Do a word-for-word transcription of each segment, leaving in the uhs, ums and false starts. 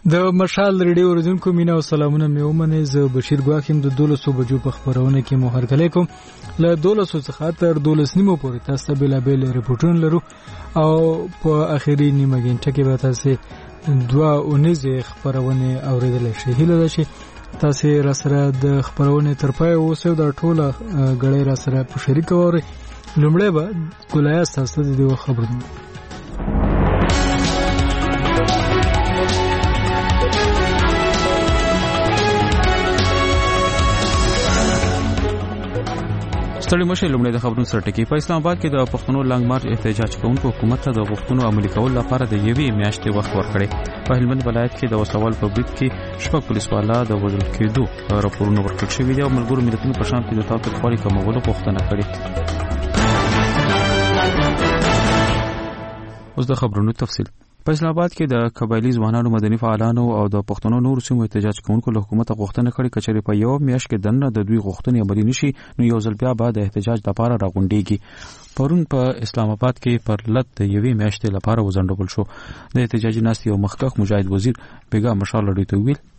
د مشال ریډیو اوریدونکو مینا او سلامونه مې ومنئ. زه بشیر ګواخیم د دولسو بجو په خبرونه کې مو هرکلی کوم. له دولسو څخه تر دولس نیمو پورې تاسو ته بېلابېل رپورټونه لرو او په اخري نیمه ګنټه کې به تاسو دوه اونیزې خبرونه اورېدلی شئ. هیله ده چې تاسو راسره د خبرونه تر پای اوسئ. دا ټوله غړي راسره په شریک وورئ. لومړی به ګلایه تاسو د دې خبرونه ستړي مشه. لومړی د خبرونو سرټکی. په اسلام آباد کې د پښتنو لنګ مارچ احتجاج کوونکو حکومت ته د غوښتنو عملي کولو لپاره د یوې میاشتې وخت ورکړی. په هلمند ولایت کې د وسوال په برید کې شپږ پولیسوالا د وژل کېدو راپورونه ورکړل شوي دي او ملګرو ملتونو په شان کې د تاوتریخوالي کمولو غوښتنه کړې. اوس د خبرونو تفصیل. په اسلام آباد کې د قبایلی ځوانانو، مدني فعالانو او د پښتنو نورو سیمو احتجاج کوونکو له حکومت غوښتنه کړې کچېرې په یو میاشت کې دنه د دوی غوښتنې عملي نشي نو یو ځل بیا به د احتجاج لپاره راغونډېږي. پرون په اسلام آباد کې پر لټ د یوې میاشتې لپاره وځنډول شو. د احتجاجي ناستې یو مخکښ مجاهد وزیر بیګا مشال لړۍ ته ویل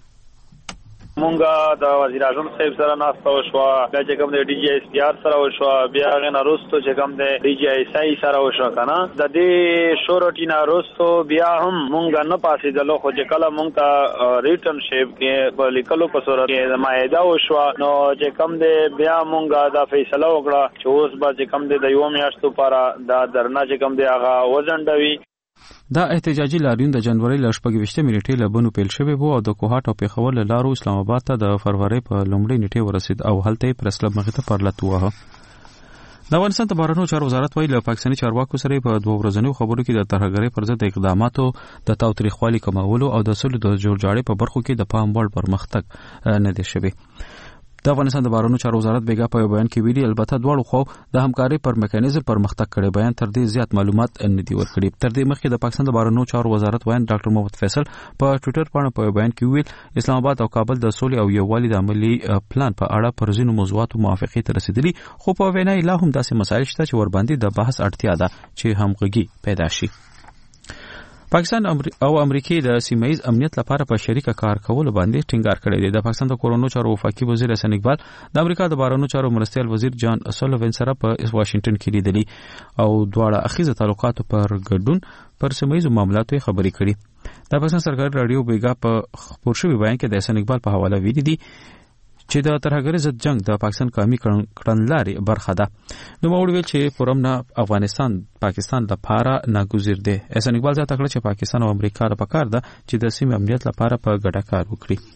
مونږه د وزیر اعظم صاحب سره ناسته وشو، بیا چې کوم د ډي جی ایس پی آر سره وشو، بیا غن روستو چې کوم د ډي جی ایس آی سره وشو کنه. د دې شورټینا روستو بیا هم مونږه نه پاسې دلو خو چې کله مونږ ته ریټن شیپ کې په لیکلو په صورت کې مایده وشو نو چې کوم د بیا مونږه د فیصله وکړه چې اوس به چې کوم د یو میاشتو لپاره د درنا چې کوم د هغه وزنډوي. دا احتجاجي لاریون د جنوري ل شپږ نیټې له بنو پیل شوی وو او د کوهاټ او پیښور له لارو اسلام آباد ته د فروری په لومړۍ نیټې ورسید او هلته پرس کلب مخې ته پرلط وه. د افغانستان د بهرنیو چارو وزارت ویلي له پاکستاني چارواکو سره په دوه ورځنیو خبرو کې د ترهګرۍ پر ضد اقداماتو د تاوتریخوالي کمولو او د سولې د جوړجاړي په برخو کې د پام وړ پرمختګ نه دی شوی. د افغانستان د بهرنیو چارو وزارت بیګا په بیان کې ویلي البته دواړو خو د همکارۍ پر میکانیزم پرمختګ کړي. بیان تر دې زیات معلومات نه دی ورکړي. تر دې مخکې د پاکستان د بهرنیو چارو وزارت وایي ډاکټر محمد فیصل په ټوئیټر باندې په بیان کې ویل اسلام آباد او کابل د سولې او یووالي د عملی پلان په اړه پر ځینو موضوعاتو موافقې ته رسیدلي خو په وینا لا هم داسې مسایل شته چې ور باندې د بحث اړتیا ده چې همغږي پیدا شي. پاکستان او امریکا د سیمایي امنیت لپاره په شریکه کار کولو باندې ټینګار کړی دی. د پاکستان د کورونو چارو وفاقي وزیر حسن اقبال د امریکا د بهرنیو چارو مرستیال وزیر جان سولوین سره په واشنگټن کې لیدلي او دواړه اخیزه تعلقاتو پر ګډون پر سیمایي معاملاتو خبرې کړي. د پاکستان سرکاري رادیو بیګا په خبر شوی بیان کې د حسن اقبال په حواله ویلي دي چې د ترهګرۍ ضد جنگ د پاکستان قومي کړنلارې برخه ده. نو موږ ویل چې فورم نه افغانستان پاکستان لپاره ناګزیر دی. حسن اقبال ځکه چې پاکستان او امریکا لپاره پکار ده چې د سیمې امنیت لپاره په ګډه کار وکړي.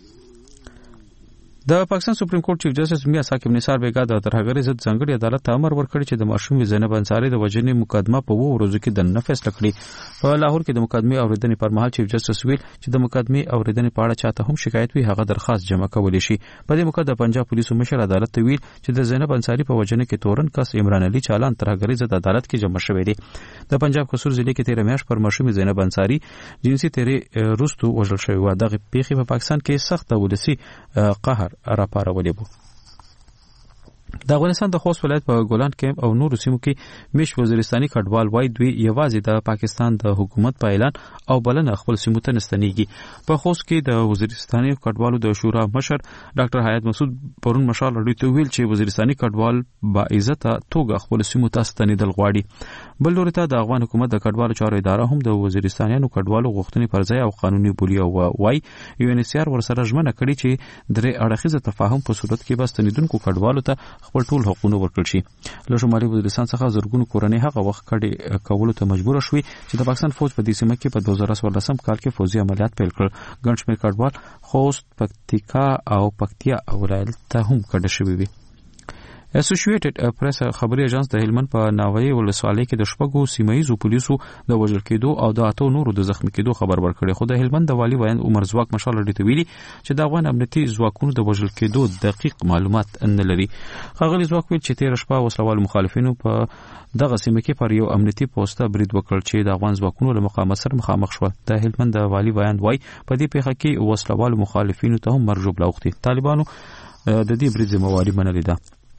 د پاکستان سپریم کورټ چیف جسټس میا ثاقب نثار بیګا د ترهګرۍ ضد ځانګړي عدالت ته امر ورکړی چې د ماشوم زینب انصاری د وژنې مقدمه په وو ورځو کې د نه فیصله کړي. په لاهور کې د مقدمې اوریدنې پر مهال چیف جسټس ویل چې د مقدمې اوریدنې په اړه چاته هم شکایت وي هغه درخواست جمع کولی شي. په دې موقع د پنجاب پولیسو مشر عدالت ته ویل چې د زینب انصاری په وژنې کې تورن کس عمران علي چالان ترهګرۍ ضد عدالت کې جمع شوی دی. د پنجاب قصور ضلع کې تیر میاشت پر ماشوم زینب انصاری جنسي تیرې روستو وژل شوی و. دغه پیښې په پاکستان کې سخت ولسی قهر راپارولې. د افغانستان د خوست ولایت په ګولان کیمپ او نورو سیمو کې میش وزیرستاني کډوال وای دوی یوازې د پاکستان د حکومت په اعلان او بلنه خپل سیمو ته نستنیږي. په خوست کې د وزیرستاني کډوالو د شورا مشر ډاکټر حیات مسعود پرون مشال لري ته ویل چې وزیرستاني کډوال با عزت توګه خپل سیمو ته ستنیدل غواړي. بل لوري ته د افغان حکومت د کډوالو چارو اداره هم د وزیرستانیانو کډوالو غوښتنې پر ځای او قانوني بولی او وای یو ان سی آر ورسره ژمنه کړې چې درې اړخیزه تفاهم په صورت کې بس ستنیدونکو کډوالو ته خپل ټول حقوقونه ورکړل شي. له شمالي وزیرستان څخه زرګونو کورنۍ هغه وخت کډې کولو ته مجبور شوي چې د پاکستان فوج په دې سیمه کې په دوه زره څوارلسم کال کې فوجي عملیات پیل کړل. ګڼ شمېر کډوال خوست، پکتیکا او پکتیا ولایت ته هم کډه شوي وي. اسوسییټډ پریس خبري اژانس د هلمند په ناوې ولسوالۍ کې د شپږو سیمایي پولیسو د وژل کېدو او د اتو نورو د زخمی کېدو خبر ورکړي. خو د هلمند د والی وایي عمر زواک مشال لري ته ویلي چې د افغان امنیتي ځواکونو د وژل کېدو دقیق معلومات نه لري. ښاغلي زواک ویل چې تیر شپه وسلوال مخالفینو په دغه سیمه کې پر یو امنیتي پوسټه برید وکړ چې د افغان ځواکونو له مقاومت سره مخامخ شو. د هلمند د والی وایي په دې پیښه کې وسلوال مخالفینو ته هم مرجوب لاوختي. طالبانو د دې برید ذمہواری منلې ده.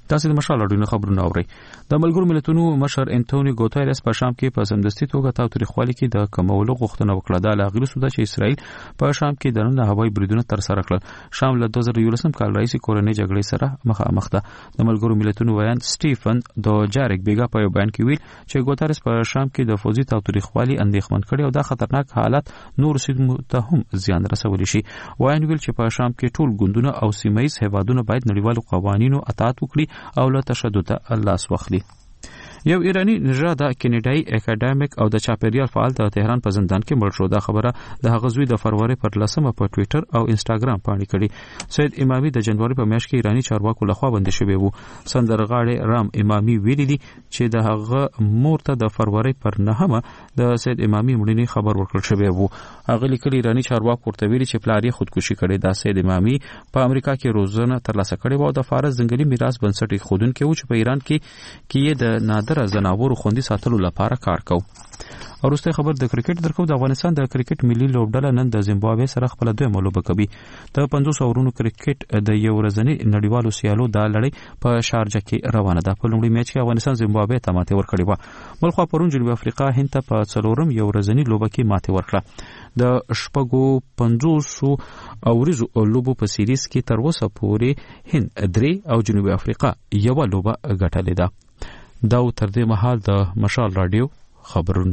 تاسو د مشال اړوند خبرونه اورئ. د ملګرو ملتونو مشر انټونی ګوتریس په شام کې په سمدستي توګه تاوتریخوالي کې د کمولو غوښتنه وکړه. دا لاغلی سوده چې اسرائیل په شام کې د نن هوایي بریدونه تر سره کړل. شام له دوه زره یولسم کال راځي کورنۍ جګړې سره مخامخ ده. د ملګرو ملتونو ویان سټیفن دوجارک بیګا په بیان کې ویل چې ګوتریس په شام کې د فوزي تاوتریخوالي اندېښمن کړي او دا خطرناک حالت نور سیمو ته هم زیان رسولی شي. ویان ویل چې په شام کې ټول ګوندونه او سیمایي هیوادونه باید نړیوالو قوانینو اطاعت وکړي او له تشدد لاس واخلي. یو ایرانی نژاده کینیډای اکیډمیک او د چاپیریال فعال د تهران په زندان کې مړ شو. دا خبره د هغه زوی د فروری پر لسمه په ټوئیټر او انسټاګرام باندې کړي. سید امامي د جنوري په میاشت کې ایرانی چارواکو لخوا بندي شوی وو. سندرغاړي رام امامي ویلي دي چې د هغه مور ته د فروری پر نهمه د سید امامي مړینې خبر ورکړل شوی وو. هغه لیکلي ایرانی چارواکو ورته ویلي چې پلار یې خودکشي کړې. دا سید امامي په امریکا کې روزنه ترلاسه کړې و او د فارس ځنګلي میراث بنسټ خودونکو و چې په ایران کې کې د نادر زناورو خوندي ساتلو لپاره کار کو. ورسته خبر د کرکټ درکو. د افغانستان د کرکټ ملي لوبډله نن د زیمبابوې سره خپل دوه لوبه کوي. د پنځوس اورونو کرکټ د یو ورځنی نړیوالو سیالو د لړۍ په شارجه کې روانه ده. په لومړي میچ کې افغانستان زیمبابوې ته ماته ورکړې و. بل خو پرون جنوبي افریقا هند ته په څلورم یو ورځنی لوبه کې ماته ورکړه. د شپږو پنځوس اوريزو لوبو په سیریز کې تر اوسه پورې هند درې او جنوبي افریقا یو لوبه ګټلې ده. دا تر دې مهال د مشال رادیو خبرونه.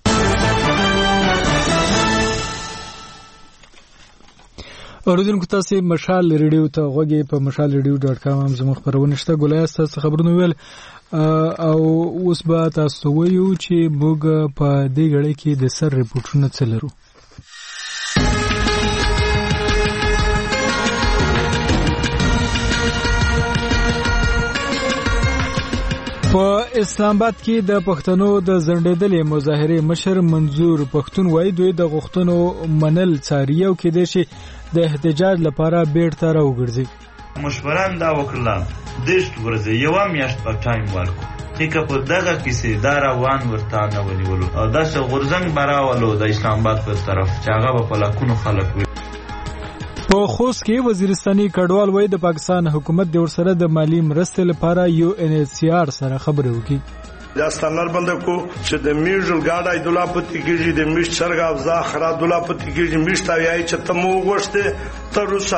اوریدونکو تاسو مشال ریډیو ته غوږی په مشال ریډیو ډاټ کام هم زموږ خبرونه شته. ګولای تاسو خبرونه ویل او اوس به تاسو وایو چې موږ په دې غړي کې د سر ریپورتونه څلرو. په اسلام آباد کې د پښتنو د زندېدلې مظاهره مشر منظور پښتون وایي دوی د غوښتنو منل څاري او کې د شي د احتجاج لپاره بیرته راوګرځي. مشوران دا وکړل دشت ورځي یو میاشت په ټایم ورکو چې په دغه کیسه دا روان ورته نه ونیولو او دا څه غورځنګ براولو د اسلام آباد په طرف چې هغه په لکونو خلک وي. په خوست کې وزیرستاني کډوال وایي د پاکستان حکومت د ورسره د مالی مرستې لپاره یو ان ایچ سی آر سره خبرې وکړي. دا ستنر بنده کو چې د میژل گاډای دولا پتی کېږي د میش چرګ افزا خرا دولا پتی کېږي میش تا یای چې تمو غوښته تر روسا.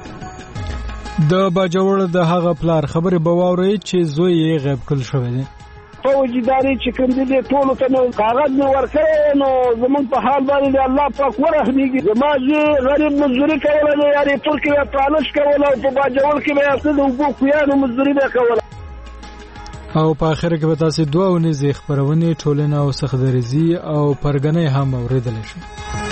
د باجوړ د هغه پلار خبرې بواوري چې زوی یې غیب کړل شوی دی. فوجداري چې کوم دې ټول ته نو کاغذ نو ورکړي نو زمون په حال باندې الله پاک ورحمېږي. زما چې غریب مزدوري کوله نه یاري ترکي یا پالش کوله او په باجوړ کې به اصل وګو کویانو مزدوري به کوله. او په اخر کې به تاسو دوه ونې خبرونه ټولنه او سخدرزي او پرګنې هم اوریدل شي.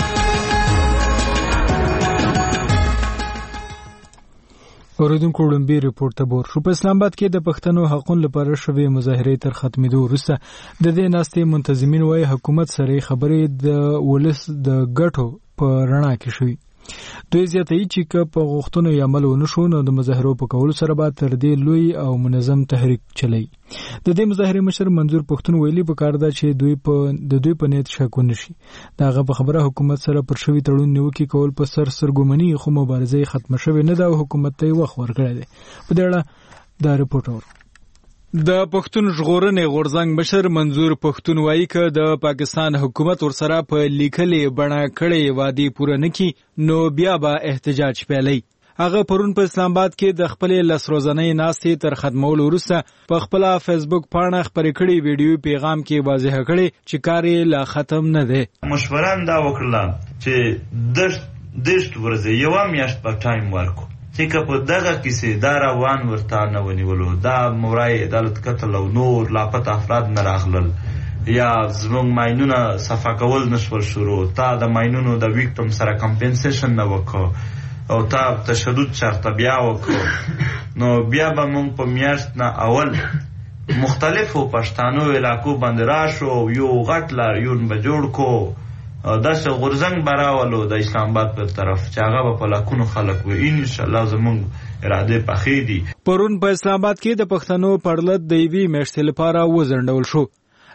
اوریدونکو وړاندې ریپورت ته بور شو. په اسلام آباد کې د پښتنو حقوقو لپاره شوې مظاهره تر ختمېدو وروسته د دې ناستې منتظمین وايي حکومت سره خبرې د ولس د ګټو په رڼا کې شوې. دوی زیاتوي چې په غوښتنو یې عمل ونه شو نو د مظاهرو په کولو سره به تر دې لوی او منظم تحریک چلی. د دې مظاهره مشر منظور پښتون ویلي په کار ده چې دوی په د دوی په نیت شک ونه شي. داغه په خبره حکومت سره پر شوی تړون نیوکه کول په سر سرګومنی خو مبارزه ختم شوه نه دا حکومت ته وخت ورکړی دی. په دې اړه دا ریپورت اور د پښتون ژغورنې غورځنګ مشر منظور پښتون وایي چې د پاکستان حکومت ورسره په لیکلې بڼه کړي وادي پوره نکي نو بیا به احتجاج پیلي. هغه پرون په اسلام آباد کې د خپل لس ورځې ناستې تر ختمولو وروسته په خپل فیسبوک پاڼه خبرې کړي ویډیو پیغام کې واضح کړي چې کار یې لا ختم نه دی. مشوران دا وکړل چې د دشت ورځي یو میاشت په ټایم ورکو چې په دغه کیسه دا روان ورته نه ونیولو. دا مورای عدالت قتل او نور لاپته افراد نه راغلل یا زموږ ماینونه صفا کول نشول شروع تا د ماینونو د ویکټم سره کمپنسیشن نه وکړو او تا تشدد چرته بیا وکړو نو بیا به موږ په میاشت نه اول مختلفو پښتانو علاقو باندې راشو یو غټ لاریون به جوړ کو دا څه غورځنګ براولو د اسلام آباد په طرف چې هغه په لکونو خلک وي. ان شاء الله زموږ اراده پخې دي. پرون په اسلام آباد کې د پښتنو پړلت د ایوي میشتل لپاره وزندول شو.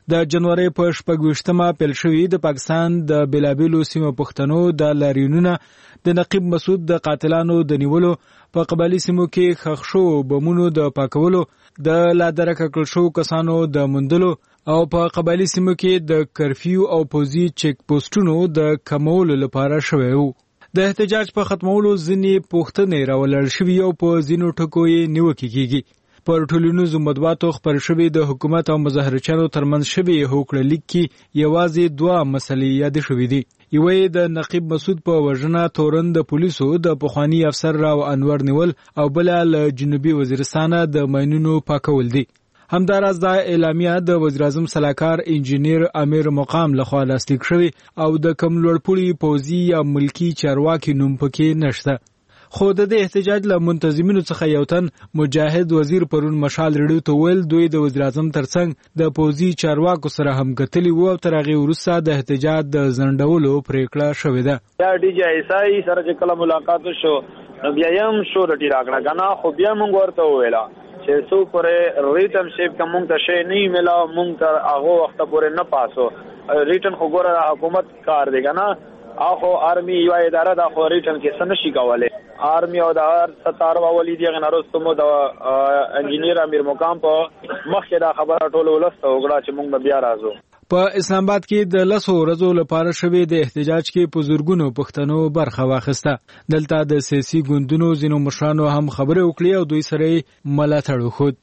د جنوري په شپږویشتمه پیل شوی د پاکستان د بلابلو سیمو پښتنو د لاریونونو د نقیب مسعود د قاتلانو د نیولو په قبایلی سیمو کې ښخ شو بمونو د پاکولو د لادرکه کړل شو کسانو د موندلو او په قبایلی سیمو کې د کرفیو او پوزي چیک پوسټونو د کمولو لپاره شوی وو. د احتجاج په ختمولو ځینې پوښتنې راولل شوې او په ځینو ټکو یې نیوکې کیږي. پر ټولنیزو مطبوعاتو خپر شوی د حکومت او مظاهرچیانو ترمنځ شوی هوکړه لیک کې یوازې دوه مسلې یاد شوې دي. یوې د نقیب مسعود په وژنه تورن د پولیسو د پخوانی افسر راو انور نیول او بل له جنوبي وزیرستان د ماینونو پاکول دي. همداراز د اعلامیه د وزیر اعظم سلاکار انجینیر امیر مقام لخوا لاسلیک شوی او د کم لوړپوړي پوځي یا ملکی چارواکي نوم پکې نشته. خو د احتجاج له منتظمینو څخه یو تن مجاهد وزیر پرون مشال رډیو ته ویل دوی د وزیر اعظم ترڅنګ د پوځي چارواکو سره هم کتلی وو او تر هغه وروسته د احتجاج د زندولو پریکړه شوې ده. دا ډي جی ایس آی سره چې کله ملاقات شو بیا یم شو رټی راغله کنه خو بیا مونږ ورته ویلا چې څو پرې ریټن شیپ کوم ته شی نه ملا مونږ تر هغه وخت پورې نه پاسو ریټن خو ګوره حکومت کار دی کنه اخو آرمی یو اداره د خو ریټن کې څه نشي کولای. آرمی او د ستار واولي دی غناروستمو د انجینیر امیر مقام په مخکې دا خبره ټول ولسته وګړه چې موږ بیا راځو. په اسلام آباد کې د لسو ورځو لپاره شوی د احتجاج کې په زورګونو پښتنو برخه واخیسته. دلته د سیاسي ګوندونو ځینو مشرانو هم خبرې وکړې او دوی سره ملاتړ وکړ.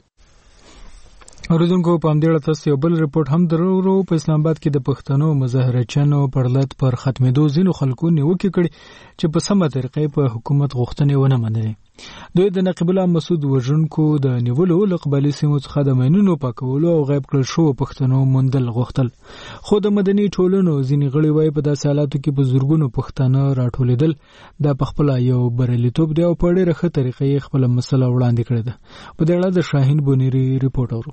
اوریدونکو په همدې تاسو یو بل ریپورت هم درو په اسلام آباد کې د پښتنو مظاهرچیانو پرلط پر ختمېدو ځینو خلکو نیوکې کړي چې په سمه طریقې په حکومت غوښتنې ونه منلې. دوی د نقیب الله مسعود وژونکو د نیولو له قبایلي سیمو څخه د ماینونو پاکولو او غیب کړل شو پښتنو موندل غوښتل. خو د مدني ټولنو ځینې غړي وایي په داسې حالاتو کې په زورګونو پښتانه راټولېدل دا پخپله یو بریالیتوب دی او په ډېره ښه طریقې خپله مسله وړاندې کړې ده. په دې اړه د شاهین بونیری ریپورټ اورو.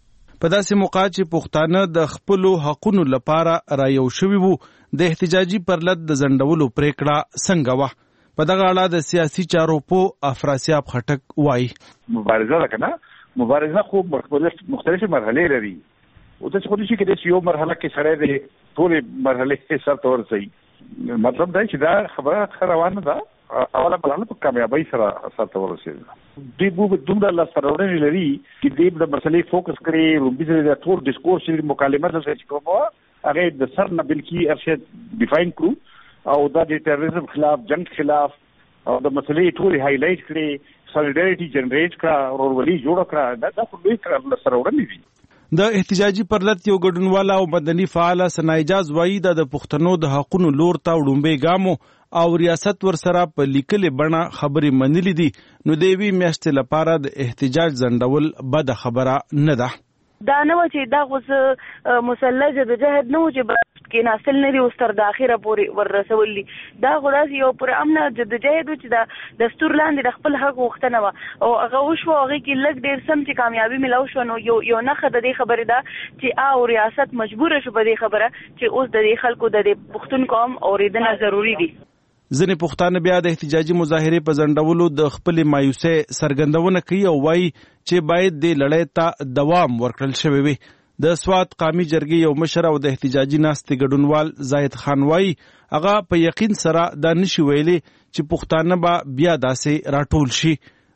په داسې موقع چې پښتانه د خپلو حقونو لپاره را یو شوي وو د احتجاجي پرلط د ځنډولو پریکړه څنګه وه. په دغه اړه د سیاسي چارو په افراسیاب خټک وایي مبارزه ده کنه مبارزه خو مختلفې مرحلې لري او ته خو دې شي کې یو مرحله کې سره د ټولې مرحلې سره تور سي مطلب دا چې دا خبره روانه ده اوله مرحله په کامیابی سره سره ورسېږي. دوی به دومره لا سرورنې لري چې دوی د مسلې فوکس کړي روبي د ټول ډیسکورس چې مکالمه ده چې کومه هغه د سر نه بلکې ارشد ډیفاین کړو او دا د تروریزم خلاف جنگ خلاف او د مسلې ټول هایلایټ کړي سولیډریټي جنریټ کړه ورولي جوړ کړه دا د خپل کار سره ورنې دي. د احتجاجي پرلط یو ګډونواله او مدني فعال سنایجاز وایي د پښتنو د حقونو لور ته وډومبې ګامو او ریاست ور سره په لیکلې بڼه خبرې منلې دي نو د یوې میاشتې لپاره د احتجاج ځنډول بده خبره نه ده. دا نه و چې دا غوس مسلح جدوجهد نه و چې کې ناسل نه دی اوس تر د اخره پورې ورسولي. دا غواړي یو پر امن جدوجهد چې دا دستور لاندې د خپل حق غوښتنه و او هغه وشو هغه کې لږ ډیر سم چې کامیابی ملو شو نو یو یو نه خد دې خبره ده چې او ریاست مجبور شو په دې خبره چې اوس د خلکو د پښتون قوم اوریدنه ضروری دي. ځینې پښتانه بیا د احتجاجي مظاهرې په ځنډولو د خپل مایوسۍ څرګندونه کوي او وایي چې باید د لړۍ ته دوام ورکړل شوی وي. د سوات قومي جرګې یو مشر او د احتجاجي ناستې ګډونوال زاهد خان وایي هغه په یقین سره دا نشي ویلي چې پښتانه به بیا داسې راټول شي.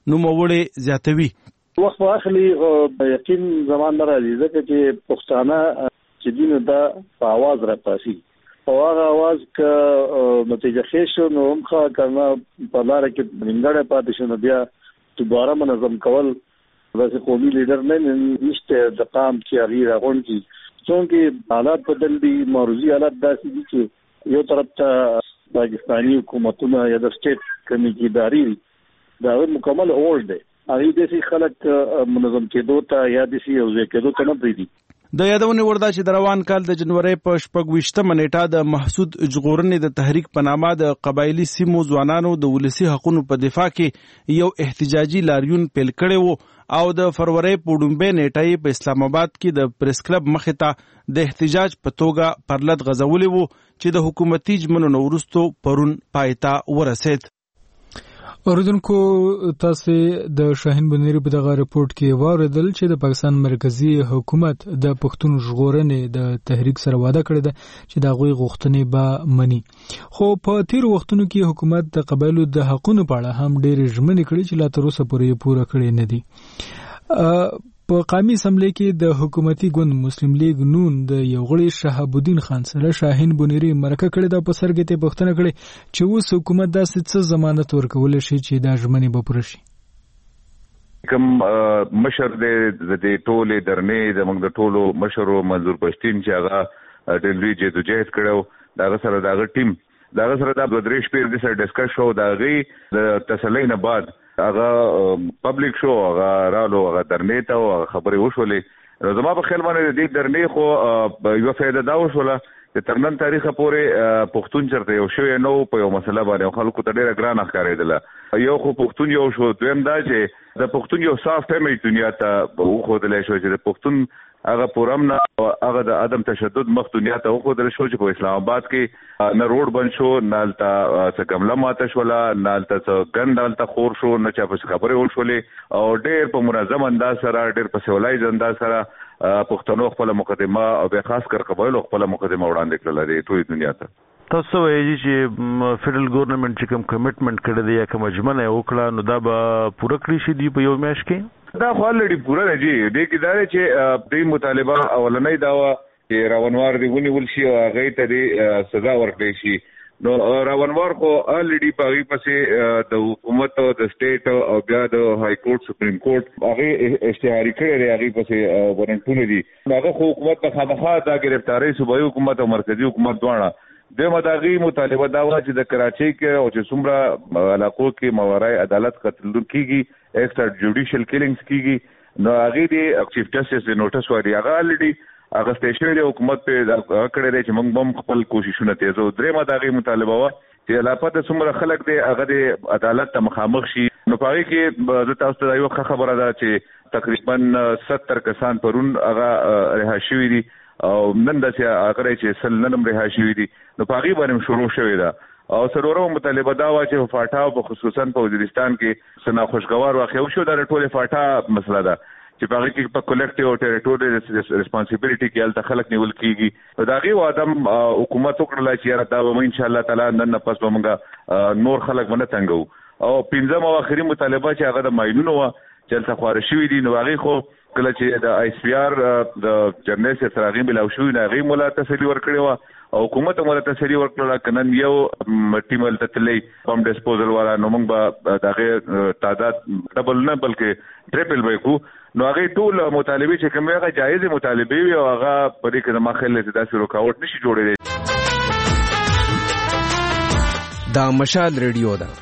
نوموړی زیاتوي وخت واخلي یقین زمان نه راځي ځکه چې پښتانه چې دین دا په आवाज راپاسي او هغه आवाज ک نتیجه خېشو نو مخه کنه په لار کې نیمګړی پاتې شو نو بیا دوباره منظم کول داسې قومي لیډر نه نشته د قام کې اغیر غون کی څنګه حالات بدل دي موروزی حالات داسې دي چې یو طرف ته پاکستانی حکومتونه یا د سټیټ کمیټې داري دا مکمل اول دی هغه د خلک منظم کېدو ته یا د سی او ځکه کېدو ته نه پریدي. د یادونه وردا چې د روان کال د جنوري په شپږویشتمه نیټه د محسود جغورنې د تحریک په نامه د قبایلی سیمو ځوانانو د ولسی حقوقو په دفاع کې یو احتجاجي لاریون پیل کړی وو او د فروری په ډومبه نیټه په اسلام آباد کې د پریس کلب مخې ته د احتجاج په توګه پرلط غزولې وو چې د حکومتي جمنو نورستو پرون پایتا ورسید. اوریدونکو تاسو د شاهین بنيري په دغه رپورت کې واردل چې د پاکستان مرکزی حکومت د پښتون ژغورنې د تحریک سره وعده کړې ده چې د غوي غوښتنې به مني. خو په تیر وختونو کې حکومت د قبایلو د حقوقو په اړه هم ډېر ژمنې کړې چې لا تر اوسه پورې پوره کړې نه دي. په قومي اسمبلی کې د حکومتي ګوند مسلم لیگ نون د یو غړي شهاب الدین خان سره شاهین بنيري مرکه کړې ده. په سر کې ته پوښتنه کړې چې اوس حکومت داسې څه ضمانت ورکول شي چې دا ژمنې به پوره شي. کوم مشر د ټولې درنې د موږ د ټولو مشرو منظور پښتين چې هغه ډېر جدوجہد کړو دا سره دا ټیم دا سره دا د درې شپې د سره ډیسکس شو دا غي د تسلی نه بعد هغه پبلک شو هغه رالو هغه درنې ته او خبرې وشولې. زما په خیال باندې د درنې خو یو فائدہ دا وشوله چې ترنن تاریخ پورې پښتون چرته یو شوی نو په یو مسله باندې خلکو ته ډیره ګران ښکارېدله. یو خو پښتون یو شو دویم دا چې د پښتون یو صاف امیج دنیا ته وښودلی شو چې د پښتون هغه پورم نه هغه د عدم تشدد مخ دنیا ته وښودل شو چې په اسلام آباد کې نه روډ بند شو نه هلته څه ګمله ماته شوله نه هلته څه ګند هلته خور شو نه چا پسې خبرې وشولې او ډېر په منظم انداز سره ډېر په سیولایز انداز سره پښتنو خپله مقدمه او بیا خاص کر قبایلو خپله مقدمه وړاندې کړله د ټولې دنیا ته. تاسو وایي چې فدرل ګورنمنت چې کوم کمټمنټ کړی دی یا کوم ژمنه یې وکړه نو دا به پوره کړی شي دی په یو میاشت کې؟ دا خو الریډي پوره دی جی. دې کې دا دی چې دې مطالبه اولنۍ دا وه چې راونوار دې ونیول شي او هغې ته دې سزا ورکړی شي. نو راونوار خو الریډي په هغې پسې د حکومت د سټیټ او بیا د های کورټ سپریم کورټ هغې اشتهاري کړی دی هغې پسې وارنټونه دي. هغه خو حکومت ته خامخا دا ګرفتارۍ صوبایي حکومت او مرکزي حکومت دواړه دویمه د هغې مطالبه دا وه چې د کراچۍ کې او چې څومره علاقو کې ماورای عدالت قتل کېږي ایکسټرا جوډیشل کیلینګز کېږي نو هغې د چیف جسټس د نوټس وایي هغه الریډي اغستی شوی دی حکومت پرې کړی دی چې موږ به هم خپل کوششونه تیزو. درېیمه د هغې مطالبه وه چې لاپته څومره خلک دی هغه د عدالت ته مخامخ شي. نو په هغې کې زه تاسو ته دا یوه ښه خبره ده چې تقریبا ستر کسان پرون هغه رها شوي دي او نن داسې هغه دی چې سل نن هم رها شوي دي. نو په هغې باندې هم شروع شوې ده. او څلورمه مطالبه دا وه چې په فاټا او په خصوصا په وزیرستان کې څه ناخوشګوار واقع وشو. دا د ټولې فاټا مسله ده چې په هغې کې په کلیکټیو او ټریټوري ریسپانسیبلیټي کې هلته خلک نیول کېږي. نو د هغې وعده هم حکومت وکړله چې یاره دا به موږ انشاءالله تعالی نن نه پس به موږ نور خلک به نه تنګوو. او پنځمه او آخري مطالبه چې هغه د ماینونو وه چې هلته خواره شوي دي. نو هغې خو کله چې د آی سي پي آر د جرنیل صاحب سره هغې ملاو شوي نو هغې مولا تسلي ورکړې وه او حکومت هم مولا تسلي ورکړله که نن یو ټیم هلته تللی بم ډسپوزل والا نو موږ به د هغې تعداد ډبل نه بلکې ټریپل به یې کړو. نو هغې ټول مطالبې چې کومې هغه جایزې مطالبې وي او هغه په دې کې زما خیال دی چې داسې رکاوټ نشي جوړېدی. دا مشال ریډیو ده.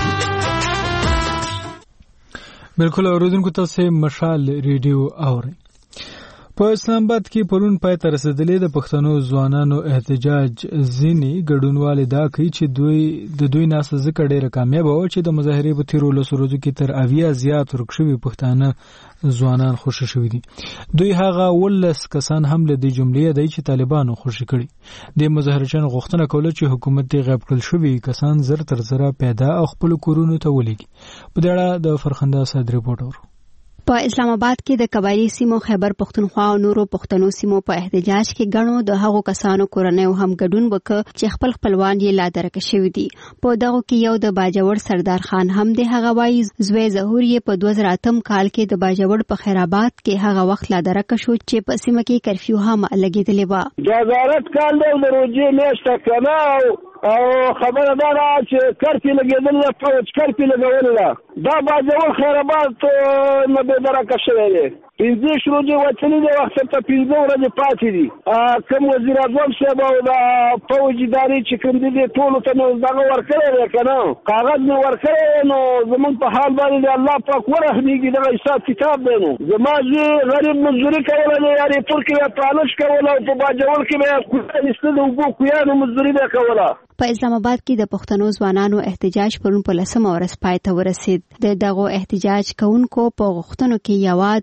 بالکل اوریدونکو تاسو مشال ریډیو اورئ. په اسلام آباد کې پرون پای ته رسیدلې د پښتنو ځوانانو احتجاج ځینې ګډونوال دا کوي چې دوی د دوی ناسه ذکر ډیره کامیاب و چې د مظاهرې په تیرو لسو ورځو کې تر اویا زیات ورک شوي پښتانه ځوانان خوشي شوي دي. دوی هغه ولس کسان هم له دې جملې دی چې طالبانو خوشي کړي. د مظاهرچیانو غوښتنه کوله چې حکومت یې غیب کړل شوي کسان زر تر زره پیدا او خپل کورونو ته ولېږي. په دې اړه د فرخنده صاد رپورټ اورو. په اسلام آباد کې د قبایلی سیمو خیبر پختونخوا او نورو پښتنو سیمو په احتجاج کې غنو د هغو کسانو کورنۍ هم ګډون وکړ چې خپل خپلوان یې لا درک شوي دي. په دغه کې یو د باجوړ سردار خان هم د هغه وایي زوی ظهور یې په دوه زره اتم کال کې د باجوړ په خیرآباد کې هغه وخت لا درک شو چې په سیمه کې کرفیو هم لګېدلې و. د وزارت کال د روزي میاشته کنه او خبره دا ده چې کرفی لګېدل فوج کرفی لګول دا باجوړ خیرآباد نه به درک شوی دی. پنځه شروع وچلې د وخت ته پنځه ورځې پاتې دي. کوم وزیر اعظم صاحب او د فوج ادارې چې کوم دي ټولو ته نو دغه ورکړی دی که نه کاغذ مې ورکړی نو زمونږ په حال باندې د الله پاک ورحمېږي دغه حساب کتاب دی. نو زما زوی غریب مزدوري کوله د یارېپور کې به پالش کوله او په باجوړ کې به کویان ایسته د اوبو کویانو مزدوري به کوله. په اسلام آباد کې د پښتنو ځوانانو احتجاج پرون په لسمه ورځ پای ته ورسید. د دغو احتجاج کوونکو په غوښتنو کې یوه د لا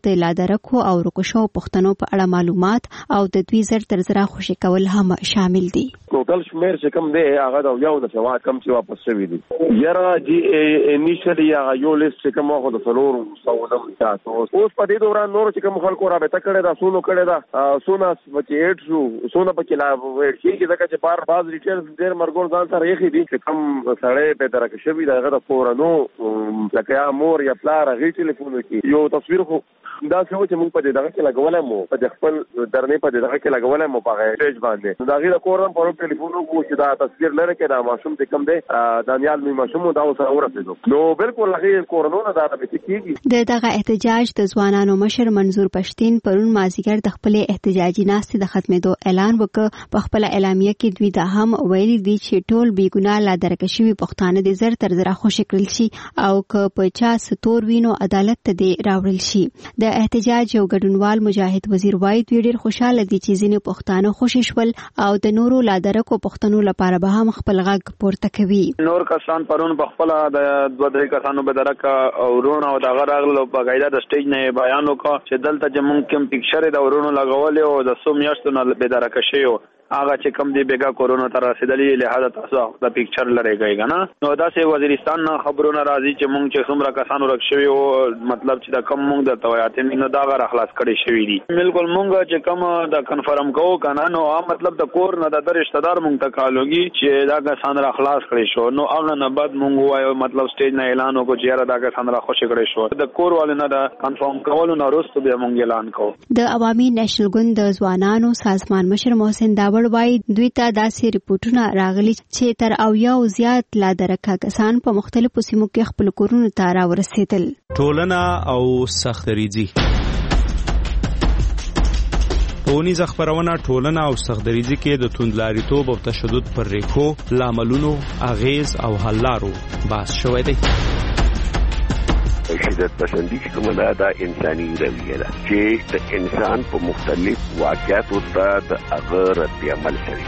لادرکو او رکشو پښتنو په اړه معلومات او د دوی زر تر زره خوشي کول هم شامل دي. ټوټل شمیر چې کم دی هغه د یو د سوا کم چې واپس شوی دي. یاره جی انیشلی هغه یو لیست چې کوم هغه د فلور سوالم تاسو اوس په دې دوران نور چې کوم خلکو رابطه کړي دا سونو کړي دا سونا چې اټ شو سونا په کې لا وړ شي چې ځکه چې بار باز ریټیل ډیر مرګون ځان سره یې دي چې کم سړی په درکه شوی دا هغه د فورانو لکه یا مور یا پلار غي ټلیفون کې یو تصویر خو دا څه چې موږ په دې دغه کې لګولای مو په خپل درنې په دغه کې لګولای مو په پیج باندې دا غي د کورم په ټلیفون کو چې دا تصویر لره کې دا ماشوم ته کم دی دانیال می ماشوم دا سره ورسېدو نو بالکل هغه کورونه دا به کیږي. د دغه احتجاج د ځوانانو مشر منظور پښتين پرون مازیګر د خپل احتجاجي ناستې د ختمېدو اعلان وکړ. په خپل اعلامیه کې دوی دا هم ویلي دي چې ټول بې ګناه لا درکشي پښتانه د زر تر زره خوشی کړل شي او که په چا ستور وینو عدالت ته دی راوړل شي. د احتجاج یو ګډونوال مجاهد وزیر وايي دوی ډېر خوشاله دي چې ځینې پښتانه خوشي شول او د نورو لادرکو پښتنو لپاره به هم خپل غږ پورته کوي. نور کسان پرون په خپل د دوه درې کسانو به درکه او ورونو او د غراغلو په قاعده د سټیج نه بیان وکړ چې دلته چې ممکن پکچر د ورونو لګول او د سوم یاشتو نه به درکه شي هغه چې کم دی بیګا کورونا تر رسیدلې لہذا تاسو د پکچر لری گئی کنه نو دا سه وزیرستان نه خبرونه راځي چې مونږ چې څومره کسانو رک شوی او مطلب چې دا کم مونږ د تویاتین نو دا غره خلاص کړي شوی دي. بالکل مونږ چې کم د کنفرم کوو کنه نو مطلب د کور نه د رشتہ دار مونږ ته کالوږي چې دا کسان را خلاص کړي شو نو هغه نه بعد مونږ وایو مطلب سټیج نه اعلان وکړو چې دا کسان را خوشی کړي شو د کور والو نه دا کنفرم کولو نه وروسته به مونږ اعلان کوو. د عوامي نېشنل ګوند د ځوانانو سازمان مشر محسن داوړ وايي دوی ته داسې ریپورتونه راغلي چې تر اویا او زیات لا درکه کسان په مختلفو سیمو کې خپل کورونو ته راورسېدل. ټولنه او سختریزي پونیز خبرونه ټولنه او سختریزي کې د توندلاریتوب او تشدد پر ریښو لاملونو اغیز او حل لارو بحث شوی دی. شدت پسندی چې کومه ده دا انساني رویه ده چې د انسان په مختلف واقعاتو ته د هغه رد عمل کوي.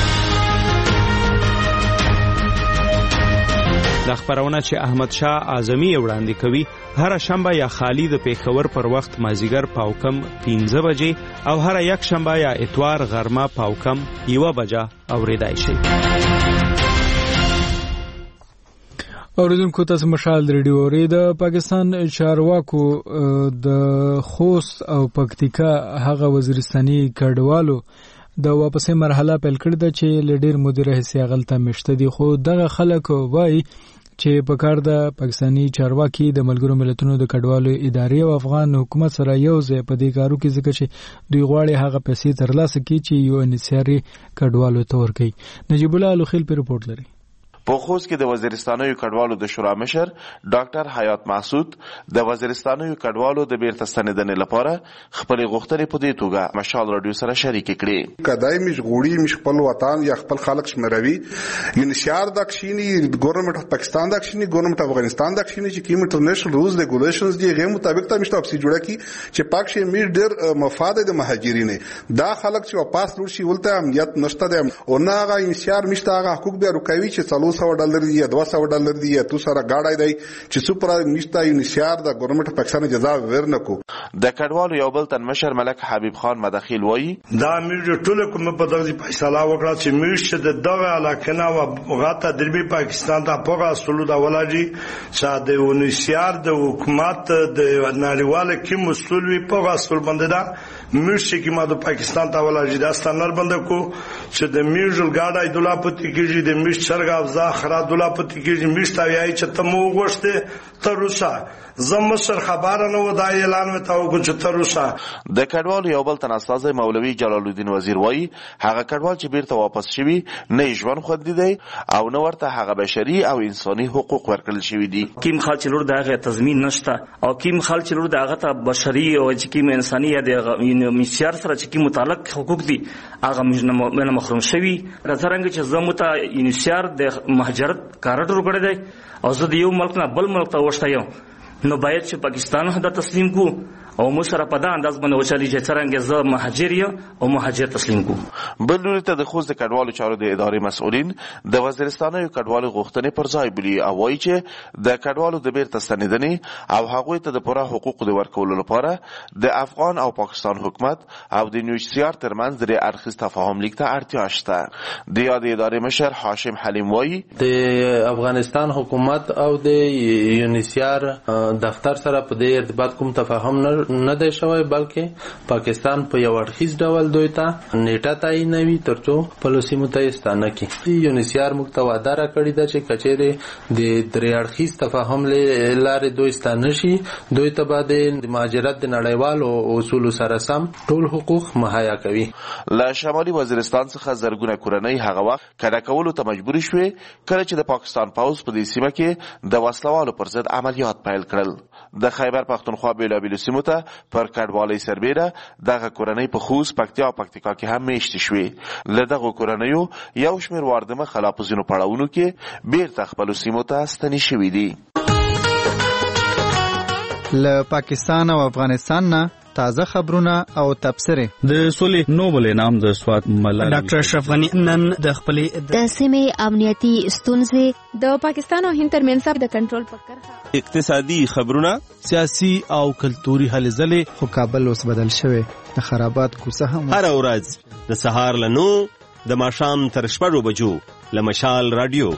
دا خبرونه چې احمد شاه اعظمي وړاندې کوي هر شنبه یا خالی د پیښور پر وخت مازیګر پاوکم پنځه بجې او هر یک شنبه یا اتوار غرمه پاوکم یو بجې اوریدای شي. اوریدونکو تاسو مشال ریډیو اوري د پاکستان چارواکو د خوست او پکتیکا هغه وزیرستاني کډوالو د واپسې مرحله پیل کړې ده چې لډیر مدیر حصہ غلطه مشته دي خو دغه خلک وای چې په کار د پاکستاني چارواکي د ملګرو ملتونو د کډوالو ادارې او افغان حکومت سره یو ځای په دې کارو کې ځکه چې دوی غواړي هغه پیسې ترلاسه کړي چې یو انسیاري کډوالو ته ورکړي. نجیب الله الخیل په رپورت لري. په خوست کې د وزیرستاني کډوالو د شورا مشر ډاکټر حیات محسود د وزیرستاني کډوالو د بیرته ستنیدنې لپاره خپل غوښتنې په دې توګه مشال رادیو سره شریک کړي. کدای مش غوړي مش خپل وطن یا خپل خلک شمروي انشار د اکشنی ګورنمنت اف پاکستان د اکشنی ګورنمنت اف افغانستان د اکشنی چې کیم انټرنیشنل رولز ریګولیشنز دی غیر مطابق ته مشته اپسی جوړه کی چې پاک شي میر ډیر مفاد د مهاجرین دا خلک چې واپس لور شي ولته امنیت نشته ده او نه هغه انشار مشته هغه حقوق به رکوي چې څلور سو ډالر دی یا دوه سو ډالر دی یا تو سره گاډای دی چې سپرا نشتا انشار د ګورنمنت پاکستان جزا ورنکو. د کډوالو یو بل تن مشر ملک حبیب خان مداخل وایي دا میر ټول کوم په دغه فیصله وکړه چې میر چې د دغه علاقه نه وغاته دربي پاکستان ته پوغا سلو دا ولاجی چې د انشار د حکومت د نړیواله کې مسؤل وي پوغا سل باندې دا میر چې کی ما د پاکستان ته ولاجی دا ستنر باندې کو چې د میر جل گاډای دولا پتی کېږي د میر چرګ افزا خرا دولا پتی کېږي میشتا وایي چې تمو غوښته تر روسا زم سر خبر نه و دا اعلان وتاو کو چې تر روسا. د کډوالو یو بل تن استاد مولوی جلال الدین وزیر وایي هغه کډوال چې بیرته واپس شوي نه ژوند خوندي دی او نه ورته هغه بشري او انساني حقوق ورکړل شوي دي. کیم خلک لور دغه تضمین نشته او کیم خلک لور دغه ته بشري او چې کیم انساني یا د مسیار سره چې کیم متعلق حقوق دي هغه مجنه محروم شوي. راځرنګ چې زموته انشار د مهاجرت کارډر کړی دی او زه د یو ملک نه بل ملک ته وښتایم نو باید چې پاکستان هدا تسلیم کو او موږ سره په دا انداز باندې وچلی چې څرنګه زه مهاجر یم او مهاجر تسلیم کو. بل لوري ته د خوست د کډوالو چارو د ادارې مسؤلین د وزیرستاني کډوالو غوښتنې پر ځای بلی او وایي چې د کډوالو د بیرته ستنېدنې او هغوی ته د پوره حقوقو د ورکولو لپاره د افغان او پاکستان حکومت او د یو ان ایچ سی آر ترمنځ د اړخیز تفاهم لیک ته اړتیا شته. د یادې ادارې مشر هاشم حلیم وایي د افغانستان حکومت او د یو ان ایچ سی آر دفتر سره په دې ارتباط کوم تفاهم نه دی شوی، بلکې پاکستان په یو اړخیز ډول دوی ته نیټه تعینوي ترڅو په سیمو ته ستانه کړي. یو ان ایچ سی آر موږ ته وعده راکړې ده چې کچېرې د درې اړخیز تفاهم لارې دوی ستانه شي، دوی ته به د مهاجرت د نړیوالو اصولو سره سم ټول حقوق مهیا کوي. له شمالي وزیرستان څخه زرګونه کورنۍ هغه وخت کډه کولو ته مجبور شوې کله چې د پاکستان پوځ په دې سیمه کې د وسلوالو پر ضد عملیات پیل کړل. د خیبر پختونخوا بیلابیلو سیمو ته پر کډوالۍ سربیره دغه کورنۍ په خوست، پکتیا او پکتیکا کې هم میشتې شوې. له دغو کورنیو یو شمېر وارد مخلا په ځینو پړاوونو کې بیرته خپلو سیمو ته ستنې شوي دي. له پاکستان او افغانستان نه تازه خبرونه او تبصره. د سولې نوبل انعام د سوات ملالۍ ډاکټر اشرف غنی نن د خپلې د سیمې امنیتي ستونزې، د پاکستان او هند ترمنځ د کنټرول په کرښه، اقتصادي خبرونه، سیاسي او کلتوري هلې ځلې. خو کابل اوس بدل شوی، د خرابات کوڅه هم هر ورځ د سهار له نو د ماښام تر شپږو بجو له مشال رادیو.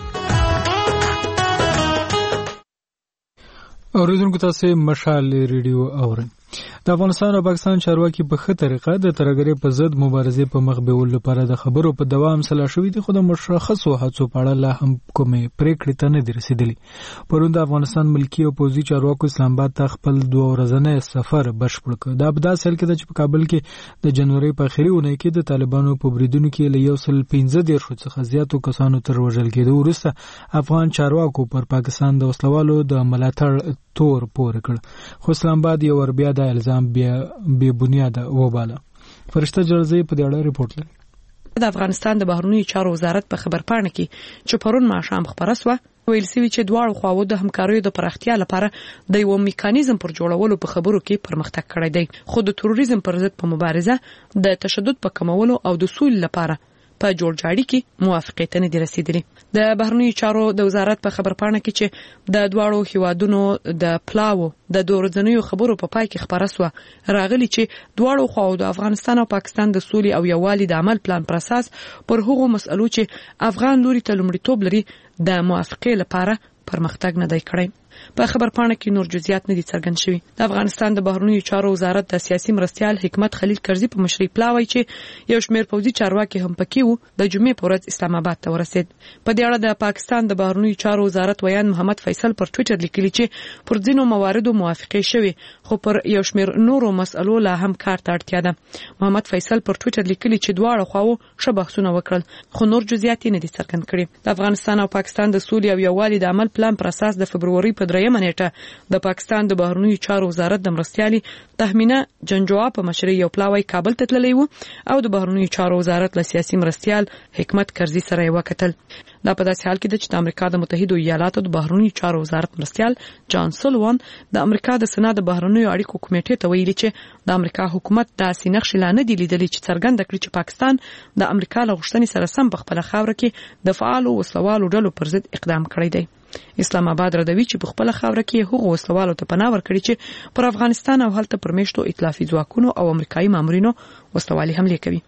اوریدونکو تاسو مشال ریډیو اورئ. د افغانستان او پاکستان چارواکي په ښه طریقه د ترهګرۍ په ضد مبارزې په مخ بیولو لپاره د خبرو په دوام سلا شوي دي، خو د مشخصو هڅو په اړه لا هم کومې پریکړې ته نه دي رسیدلي. پرون د افغانستان ملکي او پوځي چارواکو اسلام آباد ته خپل دوه ورځنی سفر بشپړ کړ. دا په داسې حال کې ده چې په کابل کې د جنوري په اخري اونۍ کې د طالبانو په بریدونو کې له یو سل پنځه دېرشو څخه زیاتو کسانو تر وژل کېدو وروسته افغان چارواکو پر پاکستان د وسلوالو د ملاتړ تور پورې کړ، خو اسلام آباد یو ور بیا د الزام بیا بې بنیاده وباله. فرشته جرزی په دې اړه ریپورت لري. د افغانستان د بهرنیو چارو وزارت په خبرپاڼه کې چې پرون ماښام خبره سوه ویل سوي چې دواړو خواوو د همکاریو د پراختیا لپاره د یو میکانیزم پر جوړولو په خبرو کې پرمختګ کړی دی، خو د تروریزم پر ضد په مبارزه د تشدد په کمولو او د سولې لپاره په جوړجاړي کې موافقې ته نه دي رسیدلي. د بهرنیو چارو د وزارت په خبرپاڼه کې چې د دواړو هیوادونو د پلاو د دوه ورځنیو خبرو په پای کې خبره سوه راغلي چې دواړو خواوو د افغانستان او پاکستان د سولې او یووالي د عمل پلان پر اساس پر هغو مسئلو چې افغان لوري ته لومړیتوب لري د موافقې لپاره پرمختګ نه دی کړی. په خبرپاڼه کې نور جزئیات نه دي څرګند شوي. د افغانستان د بهرنیو چارو وزارت د سیاسي مرستیال حکمت خلیل کرزي په مشرۍ پلاوی چې یو شمېر پوځي چارواکي هم پکې وو د جمعې په ورځ اسلام آباد ته ورسېد. په دې اړه د پاکستان د بهرنیو چارو وزارت ویان محمد فیصل پر ټویټر لیکلي چې پر ځینو مواردو موافقې شوي، خو پر یو شمېر نورو مسئلو لا هم کار ته اړتیا ده. محمد فیصل پر ټویټر لیکلي چې دواړه خواوو ښه بحثونه وکړل، خو نور جزئیات نه دي څرګند کړي. د افغانستان او پاکستان د سولې او یووالي د عمل پلان پر اساس د فبروري په درېیمه نیټه د پاکستان د بهرنیو چارو وزارت د مرستیالي تهمینه جنجوا په مشرۍ یو پلاوی کابل ته تللی وو او د بهرنیو چارو وزارت له سیاسي مرستیال حکمت کرزي سره یې وکتل. دا په داسې حال کې ده چې د امریکا د متحدو ایالاتو د بهرنیو چارو وزارت مرستیال جان سولوان د امریکا د سنا د بهرنیو اړیکو کمیټې ته ویلي چې د امریکا حکومت داسې نقشې لا نه دي لیدلي چې څرګنده کړي چې پاکستان د امریکا له غوښتنې سره سم په خپله خاوره کې د فعالو وسلوالو ډلو پر ضد اقدام کړی دی. اسلام آباد ردوي چې په خپل خاوره کې هغو وسلوالو ته پناه ورکړي چې پر افغانستان او هلته پر میشتو ائتلافي ځواکونو او امریکایي مامورینو وسلوالي حملې کوي.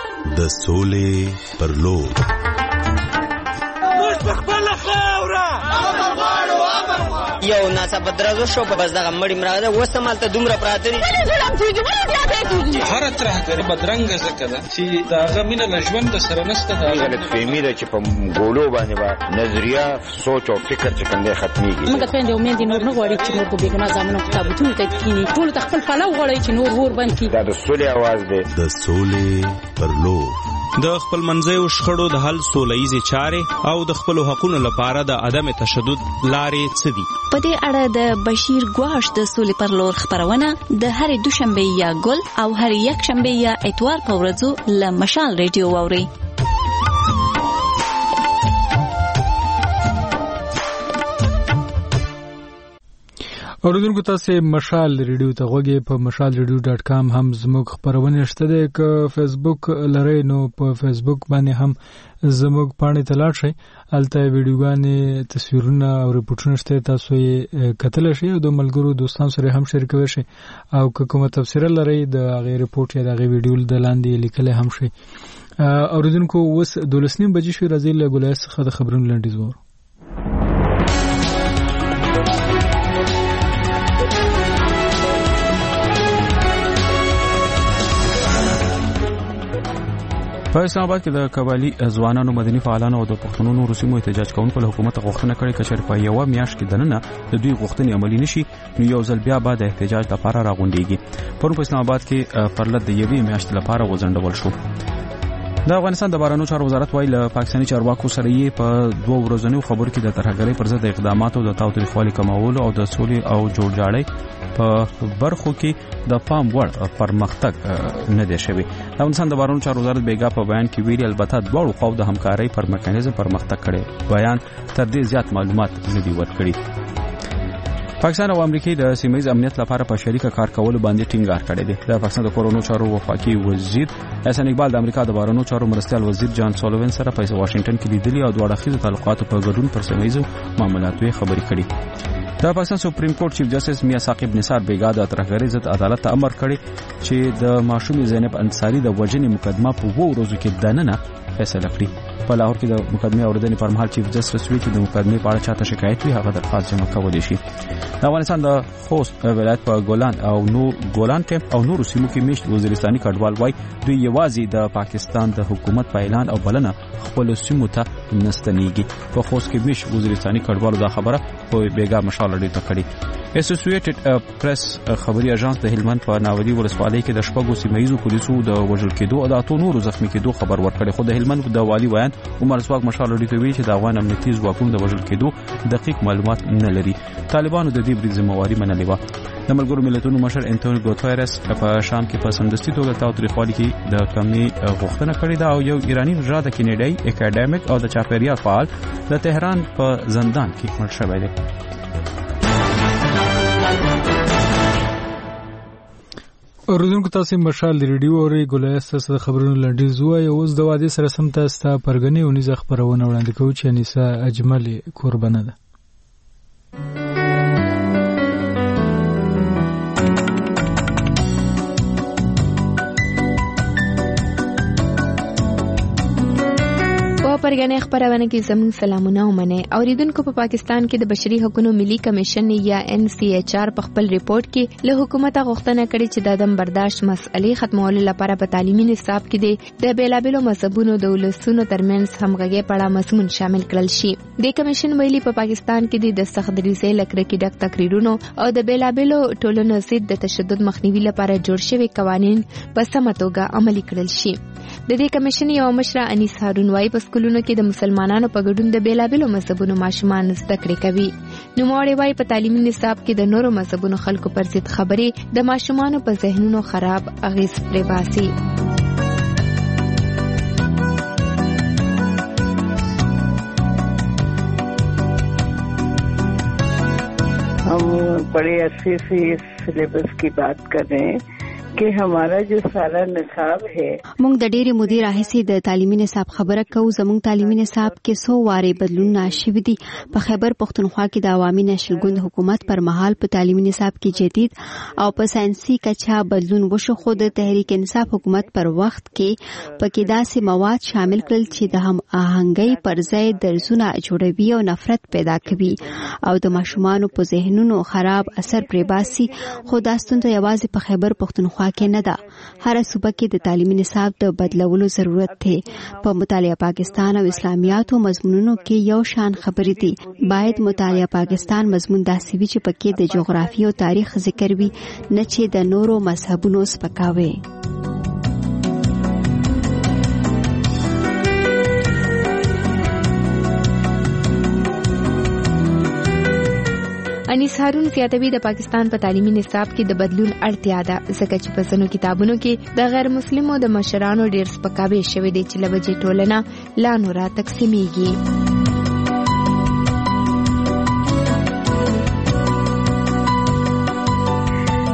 د سولې پر لور یو ناڅاپه درزو شو په بس دغه مړی مراده وسمالته دومره پراته دي هر ترهګر بدرنګ زکه ده چې داغه مینه لژوند سره نشته. دا غلط فهمي ده چې په ګولو باندې با نظریه سوچ او فکر چې کنده ختميږي. موږ ته د امید نور نه غواړي چې موږ به ګنا زمونږ کتابونه ته کینی ټول تخپل فلو غواړي چې نور ور باندې دا د سولې आवाज ده. د سولې پر لور د خپل منځیو شخړو د حل سولهییزې چارې او د خپلو حقونو لپاره د عدم تشدد لارې څه دي؟ په دې اړه د بشیر ګواش د سولې پر لور خبرونه د هرې دوشنبه یا ګل او هرې یکشنبه یا اتوار په ورځو له مشال ریډیو واورئ. اوریدونکو تاسو مشال ریډیو ته غوږی په مشال ریډیو ډاټ کام هم زموږ خبرونه شته ده ک فیسبوک لري نو په فیسبوک باندې هم زموږ پاڼې ته لاړ شئ الته ویډیوګانې تصویرونه او ریپورتونه شته تاسو یې کتل شئ او د ملګرو دوستانو سره هم شریک کوئ شئ او کومه تفسیر لري د غیر ریپورت یا د غیر ویډیو د لاندې لیکل هم شئ اوریدونکو اوس دولسنیم بجې شو راځي له ګولای څخه د خبرونو لاندې زور په اسلام آباد کې د قبایلی ځوانانو مدني فعالانو او د پښتنو نورو سیمو احتجاج کوونکو له حکومت غوښتنه کړې چې په یو میاشت کې دننه د دوی غوښتنې عملي نشي نو یو ځل بیا بعد احتجاج لپاره راغونډيږي پرون په اسلام آباد کې پرلط د یوې میاشتې لپاره وځنډول شو د افغانستان د بهرنیو چارو وزارت وایي له پاکستاني چارواکو سره یې په دوه ورځنیو خبرو کې د ترهګرۍ پر ضد اقداماتو د تاوتریخوالي کمولو او د سولې او جوړجاړي په برخو کې د پام وړ پرمختګ نه دی شوی د افغانستان د بهرنیو چارو وزارت بیګا په بیان کې ویلي البته دواړو خواو د همکارۍ پر میکانیزم پرمختګ کړي بیان تر دې زیات معلومات نه دی ورکړي پاکستان او امریکا د سیمه‌ایز امنیت لپاره په شریکه کار کولو باندې ټینګار کړی دی د پاکستان د کورونو چارو وفاقي وزیر احسان اقبال د امریکا د بهرنیو چارو مرستیال وزیر جان سولوین سره په واشنگټن کې لیدلي او دوه اړخیزو تعلقاتو په ګډون پر سیمه‌ایزو معاملاتو خبرې کړي د پاکستان سپریم کورټ چیف جسټس میاں ثاقب نثار بیګا د ترهګرۍ ضد عدالت ته امر کړی چې د ماشوم زینب انصاری د وژنې مقدمه په وو ورځو کې دننه فیصله کړي په لاهور کې د مقدمه اوریدنې پر مهال چیف جسټس وی چې د مقدمه په اړه چاته شکایت وي هغه درخواست جمع کولی شي د افغانستان د خوست ولایت په ګولان او نو ګولان کې او نورو سیمو کې میشت وزیرستاني کډوال وای دوی یوازې د پاکستان د حکومت په اعلان او بلنه خپل سیمو ته نستنیږي په خوست کې میشت وزیرستاني کډوالو دا خبره په بیګا مشال لري ته کړي اسوسییټډ پریس خبري اژانس د هلمند په ناودي ولسوالۍ کې د شپږو سیمایزو پولیسو د وژل کېدو او د اتو نورو زخمی کېدو خبر ورکړي خو د هلمند د والی ویان عمر سواق مشال لري ته وی چې د افغان امنیتي ځواکونو د وژل کېدو دقیق معلومات نه لري طالبانو د دې بری ذمہواری منلې و د ملګرو ملتونو مشر انټونیو ګوتيرس په شام کې په سمدستي توګه تاوتریخوالي کې د کمی غوښتنه کړې ده او یو ایرانی ژړا د کینیډای اکیډمیک او د چاپیریال فعال د تهران په زندان کې مړ شوی دی اوریدونکو تاسو مشال ریډیو او ګولای سره خبرونه لنډیز وای اوس د وادي سره سم تاسو ته پرګنی ونی ځخ پرونه وړاندې کوي چې انیسا اجمل قربانه ده پرګنې خبرونه کې زموږ سلامونه ومنه اوریدونکو په پاکستان کې د بشري حقوقو ملي کمیشن یا ان سی ایچ آر په خپل ریپورت کې له حکومت غوښتنه کړې چې د عدم برداشت مسئلې ختمولو لپاره په تعلیمي نصاب کې د بیلابېلو مذهبونو د ولسونو ترمنځ همغږي په اړه مضمون شامل کړل شي د کمیشن ویلي په پاکستان کې د سخت دریزۍ لکره کې ډک تقریرونو او د بیلابېلو ټولنو ضد د تشدد مخنیوي لپاره جوړ شوی قوانين په سمه توګه عملي کړل شي د دې کمیشن یو مشر انیس هارون وايي په سکولونو کې د مسلمانانو په ګډون د بیلابېلو مذهبونو ماشومان زده کړې کوي نو موري وايي په تعلیمي نصاب کې د نورو مذهبونو خلکو پر ضد خبرې د ماشومانو په ذهنونو خراب اغیز پرې باسي हम बड़े अरसे से इस सिलेबस की बात कर रहे हैं कि हमारा जो सारा निصاب है موږ د ډېری مدیر راهسي د تعلیمي نصاب خبره کوو زموږ تعلیمي نصاب کې څو واره بدلون شوي دي په خیبر پښتونخوا کې د عوامي نشل ګوند حکومت پر مهال په تعلیمي نصاب کې جدید او په ساينسي کچا بدلون وشو خو د تحریک انصاف حکومت پر وخت کې پکې داسې مواد شامل کړل چې د هم آهنګي پر ځای درسونه جوړوي او نفرت پیدا کوي او د ماشومانو په ذهنونو خراب اثر پرې باسي خو دا ستونزه یوازې په خیبر پښتونخوا کې نه ده هر صوبه کې د تعلیمي نصاب د بدلولو ضرورت دی په مطالعه پاکستان او اسلامیاتو مضمونونو کې یو شان خبرې دي باید مطالعه پاکستان مضمون داسې وي چې پکې د جغرافي او تاریخ ذکر وي نه چې د نورو مذهبونو سپکاوي انیس هارون زیاتوي د پاکستان په تعلیمي نصاب کې د بدلون اړتیا ده ځکه چې په ځینو کتابونو کې د غیر مسلمانو د مشرانو ډېر سپکاوی شوی دی چې لوجه ټولنه لا نورا تقسیمیږي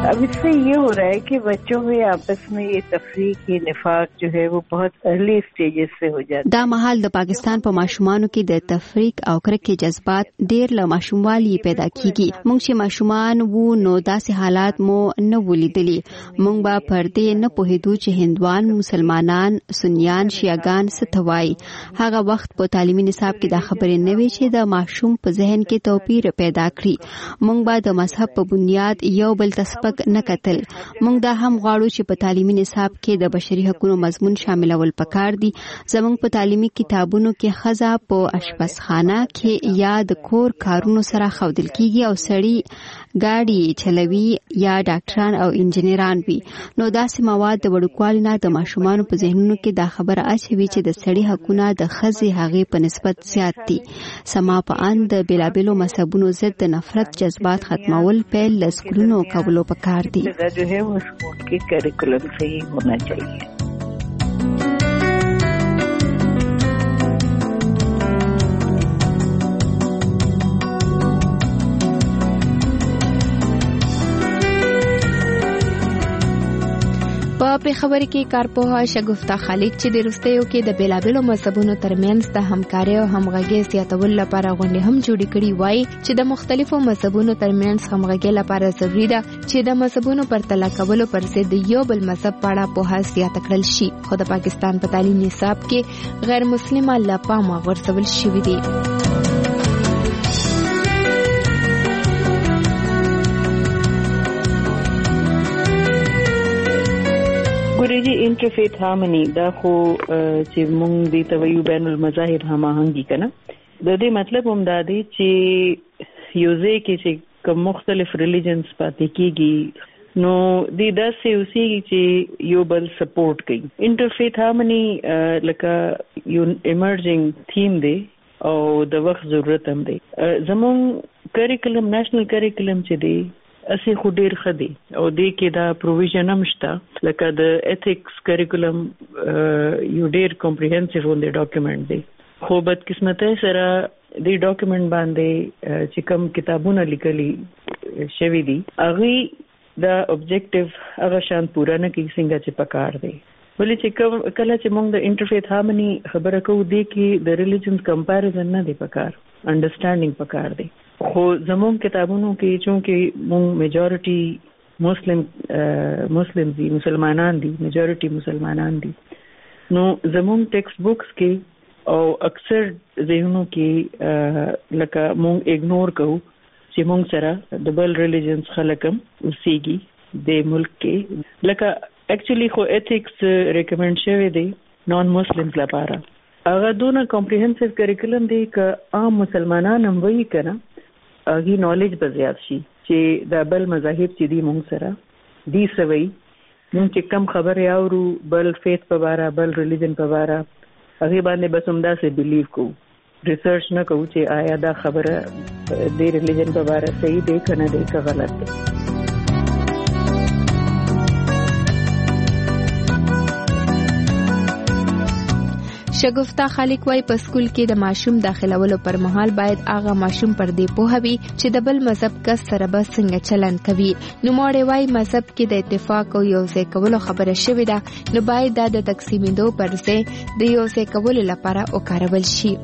अब इससे ये हो रहा है कि बच्चों में आपस में ये तफरीक ये निफाक जो है वो बहुत अर्ली स्टेजेस से हो जाता है। دا مهال د پاکستان په ماشومانو کې د تفریق او کرکې جذبات ډېر له ماشوموالي پیدا کیږي. موږ چې ماشومان وو نو داسې حالات مو نه ولیدلي. موږ به پر دې نه پوهېدو چې هندوان، مسلمانان، سنیان، شیعاګان څه ته وایي. هغه وخت په تعلیمي نصاب کې دا خبرې نه وې چې د ماشوم په ذهن کې توپیر پیدا کړي. موږ به د مذهب په بنیاد یو بل ته سپک نه کتل. موږ دا هم غواړو چې په تعلیمي نصاب کې د بشري حقوقو مضمون شاملول پکار دي. زموږ په تعلیمي کتابونو کې ښځه په اشپزخانه کې یا د کور کارونو سره ښودل کیږي او سړی ګاډي چلوي یا ډاکټران او انجنیران وي. نو داسې مواد د وړوکوالي نه د ماشومانو په ذهنونو کې دا خبره اچوي چې د سړي حقونه د ښځې هغې په نسبت زیات دي. سما په ان د بېلابېلو مذهبونو ضد د نفرت جذبات ختمول پیل له سکولونو کولو پکار دي. जो है वो स्कूल के करिकुलम से ही होना चाहिए. په پیښور کې کارپوه شګفتا خالق چې د روستیو کې د بیلابلو مذهبونو ترمنځ د همکارۍ او همغږۍ زیاتولو لپاره غونډې هم جوړې کړې وای چې د مختلفو مذهبونو ترمنځ همغږۍ لپاره ضروري ده چې د مذهبونو پرتله کولو پر ضد د یو بل مذهب په اړه پوهه زیاته کړل شي. خو د پاکستان په تعلیم نصاب کې غیر مسلمان له پامه غورځول شوي دي. ګورېږي انټرفیت هارمونی دا خو چې مونږ دې ته وایو بین المذاهب هماهنګي کنه. د دې مطلب هم دا دی چې یو ځای کې چې کوم مختلف ریلیجنز پاتې کېږي نو دې داسې اوسېږي چې یو بل سپورټ کوي. انټرفیت هارمونی لکه یو ایمرجنګ تھیم دی او د وخت ضرورت هم دی. زموږ کریکولم نېشنل کریکولم چې دی اسی خو ډیر خدي او دې کې دا پروویژن هم شته لکه د ایتھکس کریکولم یو ډیر کمپریهنسیو ون دی ډاکومنٹ دی. خو بدقسمتۍ سره دې ډاکومنٹ باندې چې کوم کتابونه لیکلي شوي دي هغه دا اوبجیکټیو هغه شان پورا نه کوي څنګه چې پکار دی. ولې چې کله چې موږ د انټرفیت هارمونی خبره کوو دې کې د ریلیجنز کمپیریزن نه دی پکار، انډرستانډینګ پکار دی. خو زموږ کتابونو کې چونکه موږ میجورټي مسلم مسلم دي مسلمانان دي میجورټي مسلمانان دي نو زموږ ټیکسټ بکس کې او اکثر ذهنونو کې لکه موږ اګنور کوو چې موږ سره د بل ریلیجنز خلکم اوسېږي د ملک کې. لکه اکچولی خو ایتھکس ریکمند شوی دی نان مسلمز لپاره. هغه دونه کمپریهنسیو کریکولم دی که عام مسلمانان هم وایي کنه هغه نالج به زیات شي چې د بل مذاهب چې دی مونږ سره دی سوي مونږ چې کم خبرې اورو بل فیث په باره بل ریلیجن په باره هغه باندې بس همدا سه بیلیو کو ریسرچ نه کوو چې آیا دا خبره د ریلیجن په باره صحیح دی کنه دی که غلط دی. شګفتا خالق وايي په سکول کې د ماشوم داخلولو پر مهال باید هغه ماشوم پر دې پوهه وي چې د بل مذهب کس سره به څنګه چلند کوي. نو موري وايي مذهب کې د اتفاق او یو ځای کولو خبره شوې ده نو باید دا د تقسیمېدو پر ځای د یو ځای کولو لپاره وکارول شي.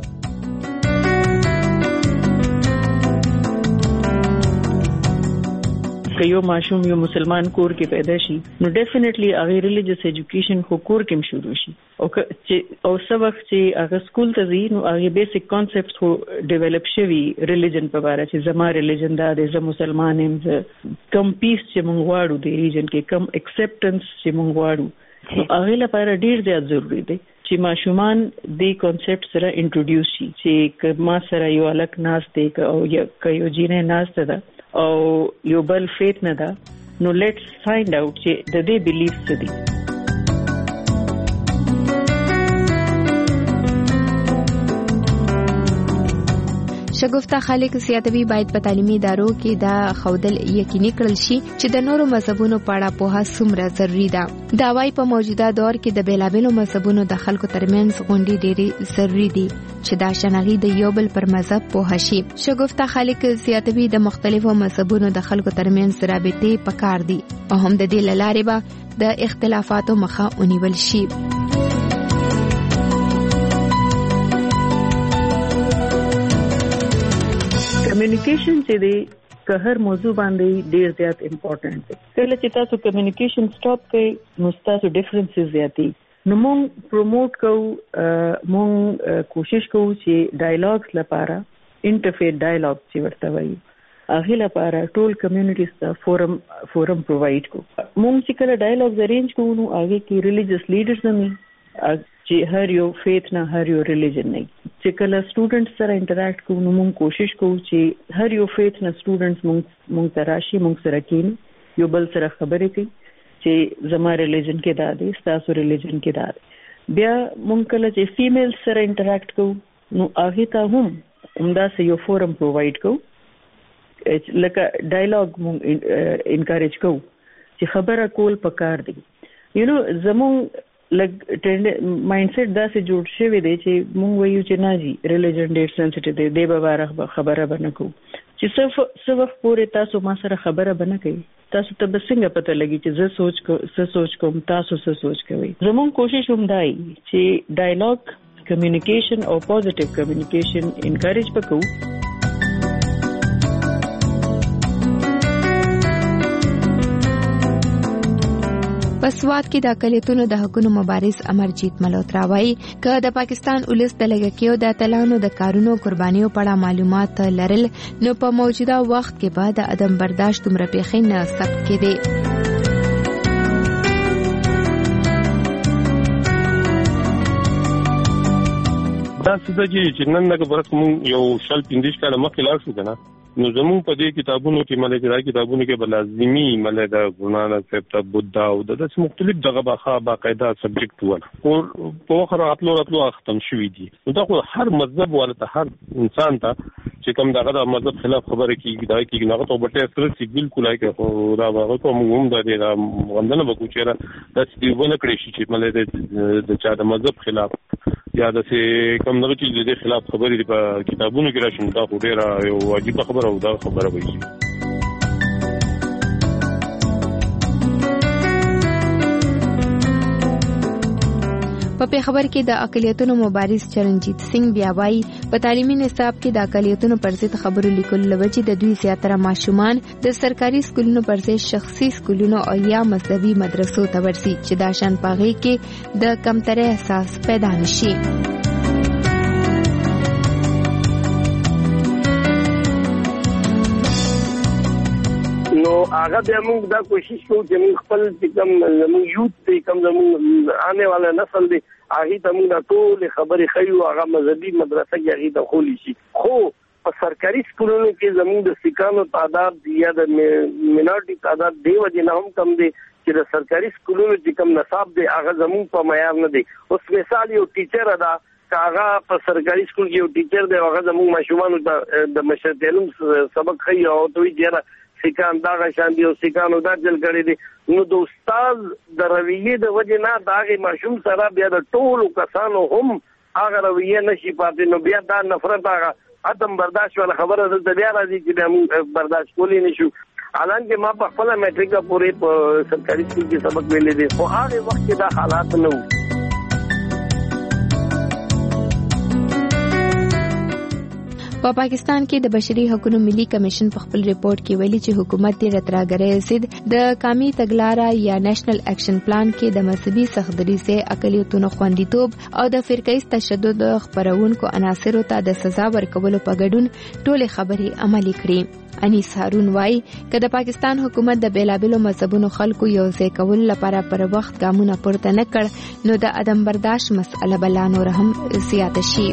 که یو ماشوم یو مسلمان کور کې پیدا شي نو ډیفینیټلی هغه ریلیجیس ایجوکیشن خو کور کې شروع شي او چې او څو وخت چې هغه سکول ته ځي نو هغه بیسیک کانسپټس خو ډیولپ شوي ریلیجن په اړه چې زما ریلیجن دا د زما مسلمان يم کم پیس چې مونږ غواړو د ریلیجن کې کم اکسپټنس چې مونږ غواړو هغه لپاره ډیر زیات ضروری دی چې ماشومان دې کانسپټ سره انټروډیوس شي چې کما سره یو الک ناس دی او یو جینه ناس ده او یو بل فیت نه ده نو لیټس فایند اوټ چې د دې بیلیفز څه دي. شګفتا خالق سیاتوي باید په تعلیمي ادارو کې دا خودل یقیني کړل شي چې د نورو مذهبونو په اړه پوهه څومره ضروري ده. دا وايي په موجوده دور کې د بیلابېلو مذهبونو د خلکو ترمنځ غونډې ډېرې ضروري دي چې دا شناغي د یو بل پر مذهب پوهه شي. شګفتا خالق سیاتوي د مختلفو مذهبونو د خلکو ترمنځ رابطې پکار دي او هم د دې لارې به د اختلافاتو مخه ونیول شي. کمیونیکیشن چې دی که هر موضوع باندې ډیر زیات امپورټنٹ دی. کله چې تاسو کمیونیکیشن سٹاپ کړئ نو تاسو ډیفرنسز زیاتی. نو مونږ پروموټ کوو مونږ کوشش کوو چې ډایلاګز لپاره انټرفیت ډایلاګ چې ورته وایي هغه لپاره ټول کمیونټیز ته فورم فورم پرووایډ کوو. مونږ چې کله ډایلاګز ارینج کوو نو هغه کې ریلیجیس لیډرز هم چې هر یو فیث نه هر یو ریلیجن نه چې کله سټوډنټ سره انټریکټ کوو نو موږ کوشش کوو چې هر یو فیث نه سټوډنټس موږ موږ تراشي موږ سره کین یو بل سره خبرې کوي چې زما ریلیجن کې دا دی تاسو ریلیجن کې دا دی. بیا موږ کله چې فیمیل سره انټریکټ کوو نو هغه ته هم همداسې یو فورم پرووایډ کوو لکه ډایلاګ موږ انکریج کوو چې خبره کول پکار دی. یو نو زموږ لګ مایند سیټ دا سه جوړ شوی دی چې مونږ وایو چې نه جی ریلیجن ډېر سنسټیټیو دی دی به باره خبره بنه کو چې صرف صرف پورې تاسو ما سره خبره بنه کوي تاسو ته به څنګه پته لګي چې زه سوچ کو څه سوچ کوم تاسو څه سوچ کوئ. زموږ کوشش هم دی چې ډایلاګ کمیونیکیشن او پوزټیو کمیونیکیشن انکریج وکړو. په سواد کې د اقلیتونو د حقوقو مبارز امرجیت ملهوترا وایي که د پاکستان ولس د لږکیو د اتلانو د کارونو قربانیو په اړه معلومات لرل نو په موجوده وخت کې به د عدم برداشت دومره پیښې نه ثبت کېدې. دا څه دی چې نن دغه برک مونږ یو شل پنځه کاله مخکې لاړ شو کنه نو زموږ په دې کتابونو کې مله چې دا کتابونو کې بل لازمي مله د ګورنانه سپتا بودا او د داس مختلف دغه باخه باقاعده سبجیکټ ول او په اخر راتلو راتلو ختم شوی دي. نو دا خو هر مذهب ولته هر انسان ته چې کوم دغه د مذهب خلاف خبره کیږي دا کیږي نه ته بټه سره چې بالکل هغه خو را واغ کوم هم د دې غندنه وکړي چې دا چې ونه کړی شي چې مله د چا د مذهب خلاف یا د څه کوم نه چې د خلاف خبرې په کتابونو کې راشي دا خو ډیره یو واجب خبره او دا خبره وایي. په پیښور کې د اقلیتونو مبارز چرنجیت سنگ بیا وایي په تعلیمي نصاب کې د اقلیتونو پر ضد خبرو لیکلو لوجې د دوی زیاتره ماشومان د سرکاري سکولونو پر ځای شخصي سکولونو او یا مذهبي مدرسو ته ورسي چې دا شان پاغې کې د کمترۍ احساس پیدا نشي. نو هغه بیا موږ دا کوشش کوو چې موږ خپل کوم زموږ یوت دی کوم زموږ آنے والا نسل دی هغه ته موږ ټول خبرې خیو هغه مذهبي مدرسه کې هغه دخولي شي. خو په سرکاري سکولونو کې زموږ د سکانو تعداد یا د مینورټي تعداد دی وجه نه هم کم دی چې د سرکاري سکولونو چې کوم نصاب دی هغه زموږ په معیار نه دی. اوس مثال یو ټیچر ادا هغه په سرکاري سکول کې یو ټیچر دی هغه زموږ ماشومان ته د مشرت علم سبق خي او دوی جره سکان دا شان دی او سکانو دا جل کړی دی نو د استاد د رویې د وجه نه داغه ماشوم سره بیا د ټولو کسانو هم هغه رویې نشي پاتې نو بیا دا نفرت هغه عدم برداشت ولا خبره د بیا راځي چې موږ برداشت کولی نشو. حالانکه ما په خپل میټریک پورې په سرکاري سکول کې سبق ویلې دي خو هغه وخت کې دا حالات نه وو. په پاکستان کې د بشري حقوقو ملي کمیشن په خپل ریپورت کې ویلي چې حکومت د راتراګرې ضد د قومي تګلارې یا نېشنل اکشن پلان کې د مذهبي سختدري اقلیتونو خوندیتوب او د فرقیز تشدد خبرونکو عناصرو ته د سزا ورکولو په ګډون ټولې خبرې عملي کړې. انیس هارون وایي که د پاکستان حکومت د بیلابیلو مذهبونو خلکو یو ځای کولو لپاره پر وخت ګامونه پورته نه کړ نو د عدم برداشت مسئله بلا نور هم زیاته شي.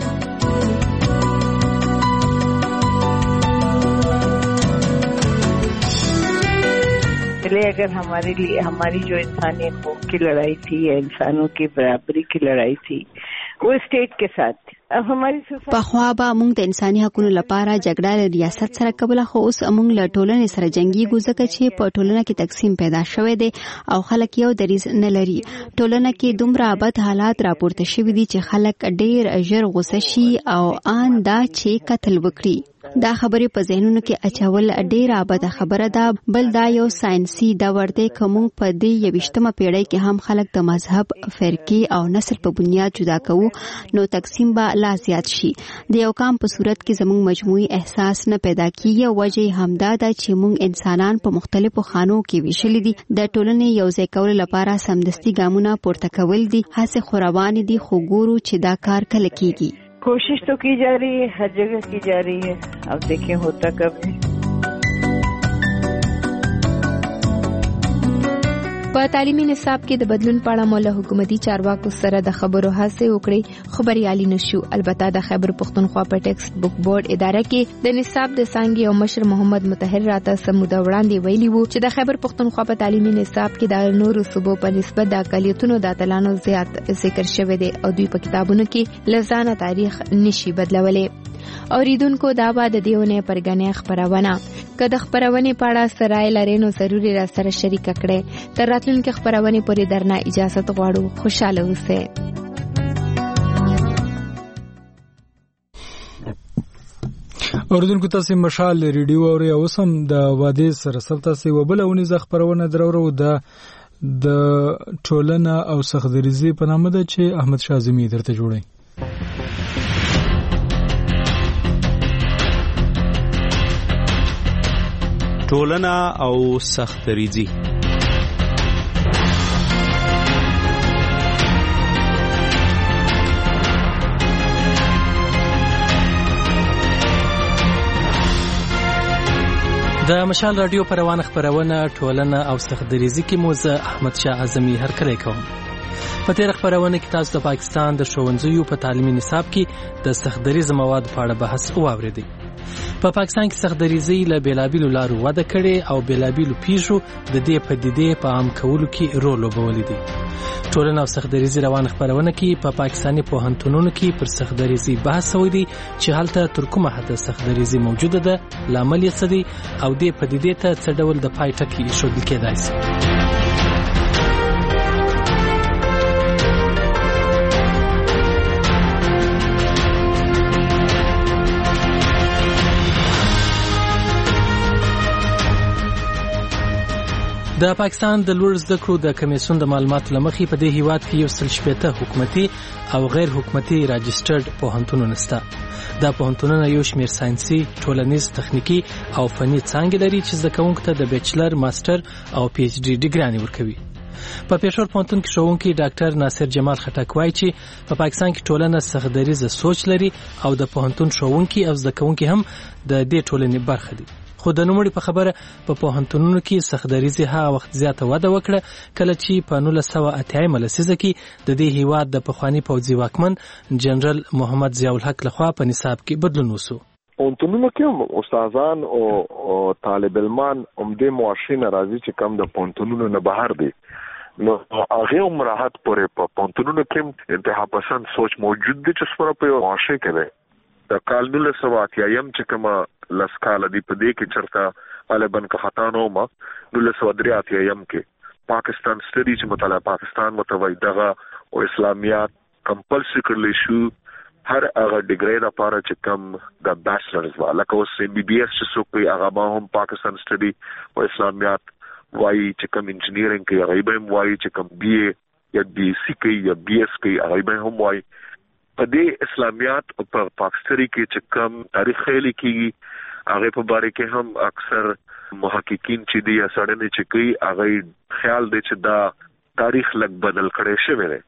पहले अगर हमारे लिए हमारी जो इंसानियत की लड़ाई थी या इंसानों की बराबरी की लड़ाई थी वो स्टेट के साथ थी پخوا به موږ د انساني حقوقو لپاره جګړه له ریاست سره کوله، خو اوس موږ له ټولنې سره جنګیږو ځکه چې په ټولنه کې تقسیم پیدا شوی دی او خلک یو دریځ نه لري. ټولنه کې دومره بد حالات راپورته شوي دي چې خلک ډېر ژر غوسه شي او آن دا چې قتل وکړي. دا خبرې په ذهنونو کې اچول ډېره بده خبره ده. بل دا یو ساينسي دور دی که موږ په دې یویشتمه پیړۍ کې هم خلک د مذهب، فرقې او نسل په بنیاد جدا کوو نو تقسیم به لا زیات شي. د یو کام په صورت کې زموږ مجموعي احساس نه پیدا کیږي. وجه همدا ده چې موږ انسانان په مختلفو خانو کې ویشلي دي. د ټولنې یو ځای کولو لپاره سمدستي ګامونه پورته کول دي. هڅې خو روانې دي، خو ګورو چې دا کار کله کیږي. कोशिश तो की जा रही है, हर जगह की जा रही है. अब देखें होता कब है. په تعلیمي نصاب کې د بدلون په اړه مولا حکومتي چارواکو سره د خبرو هڅه وکړي، خبريالي نشو. البته د خیبر پختونخوا په ټیکسټ بک بورډ اداره کې د نصاب د څانګې او مشر محمد مطهر راته سموده وړاندې ویلي وو چې د خیبر پختونخوا په تعلیمي نصاب کې د نورو صوبو په نسبت د اقلیتونو د اتلانو زیات ذکر شوی دی او دوی په کتابونو کې لزانه تاریخ نشي بدلولای. اوریدونکو دا به د دیونه پرګنې خبرونه که د خبرونې په اړه سرای لري نو ضروري را سره شریک کړئ. تر راتلونکي خبرونه پورې درنه اجازه غواړو. خوشاله اوسئ. اوریدونکو تاسو مشال ریډیو اوري او سم د واده سره سم تاسو وبلونی ز خبرونه درورو د د ټولنه او سخدریزي په نامه ده چې احمد شازمی درته جوړي. ټولنه او سختریزي. د مشال رادیو پر روان خبرونه ټولنه او سختریزي کې موزه احمد شاه اعظمي هرکلی کوم. په تیر خبرونه کې تاسو د پاکستان د ښوونځیو په تعلیمي نصاب کې د سختریز مواد په اړه بحث واوریدئ. په پاکستان کې سختریزي له بیلابیلو لارو وده کړي او بیلابیلو پیښو د دې پدیدې په عام کولو کې رول لوبولی دی. ټولنه او سختریزي روان خبرونه کې په پا پاکستاني پوهنتونونو کې پر سختریزي بحث شوی دی چې هلته تر کومه حده سختریزي موجوده ده، لامل یې څه دی او دې پدیدې ته څه ډول د پای ټکی ایښودل کېدای شي. د پاکستان د لوړ زده کړو د کمیسیون د معلوماتو لمخې په دې هیواد کې یو سل شپېته حکومتي او غیر حکومتي راجسترډ پوهنتونونه شته. دا پوهنتونونه یو شمېر ساينسي، ټولنیز، تخنیکی او فني څانګې لري چې زده کوونکو ته د بیچلر، ماستر او پی ایچ ډي ډیګرانې ورکوي. په پېښور پوهنتون کې ښوونکی ډاکټر ناصر جمال خټک وایي چې په پاکستان کې ټولنه سختدریزه سوچ لري او د پوهنتون ښوونکي او زده کوونکي هم د دې ټولنې برخه دي. خو د نوموړي په خبره په پوهنتونونو کې سختدریزي هغه وخت زیاته وده وکړه کله چې په نولس سوه اتیایمه لسیزه کې د دې هیواد د پخواني پوځي واکمن جنرال محمد ضیاء الحق لخوا په نصاب کې بدلون وسو. پوهنتونونو کې استادان او طالب علمان عمده معاشرین راځي چې کم د پوهنتونونو نه بهر دي، نو هغه مراحت پورې په پوهنتونونو کې انتها پسند سوچ موجود دي چې سپاره په معاشره کې ده. د کال نولس سوه اتیایم چې کومه لس کاله دی په دې کې چرته غالباً که خطا نه ومه نولس سوه درې اتیایم کې پاکستان سټډي چې مطالعه پاکستان متوي دغه او اسلامیات کمپلسري کړل شو هر هغه ډیګری لپاره چې کم د بیچلرز وا لکه اوس ایم بي بي ایس چې څوک کوي هغه به هم پاکستان سټډي او اسلامیات وایي چې کم انجینیرینګ کوي هغه به هم وایي چې کم بي اے یا بي سي کوي یا بي ایس کوي هغه به هم وایي. په دې اسلامیات او په پاکستاني کې چې کم تاریخ خېلی کیږي هغه په باره کې هم اکثر محققین چې دی سړنه چې کوي هغه خیال دی چې دا تاریخ لږ بدل کړي شوی دی.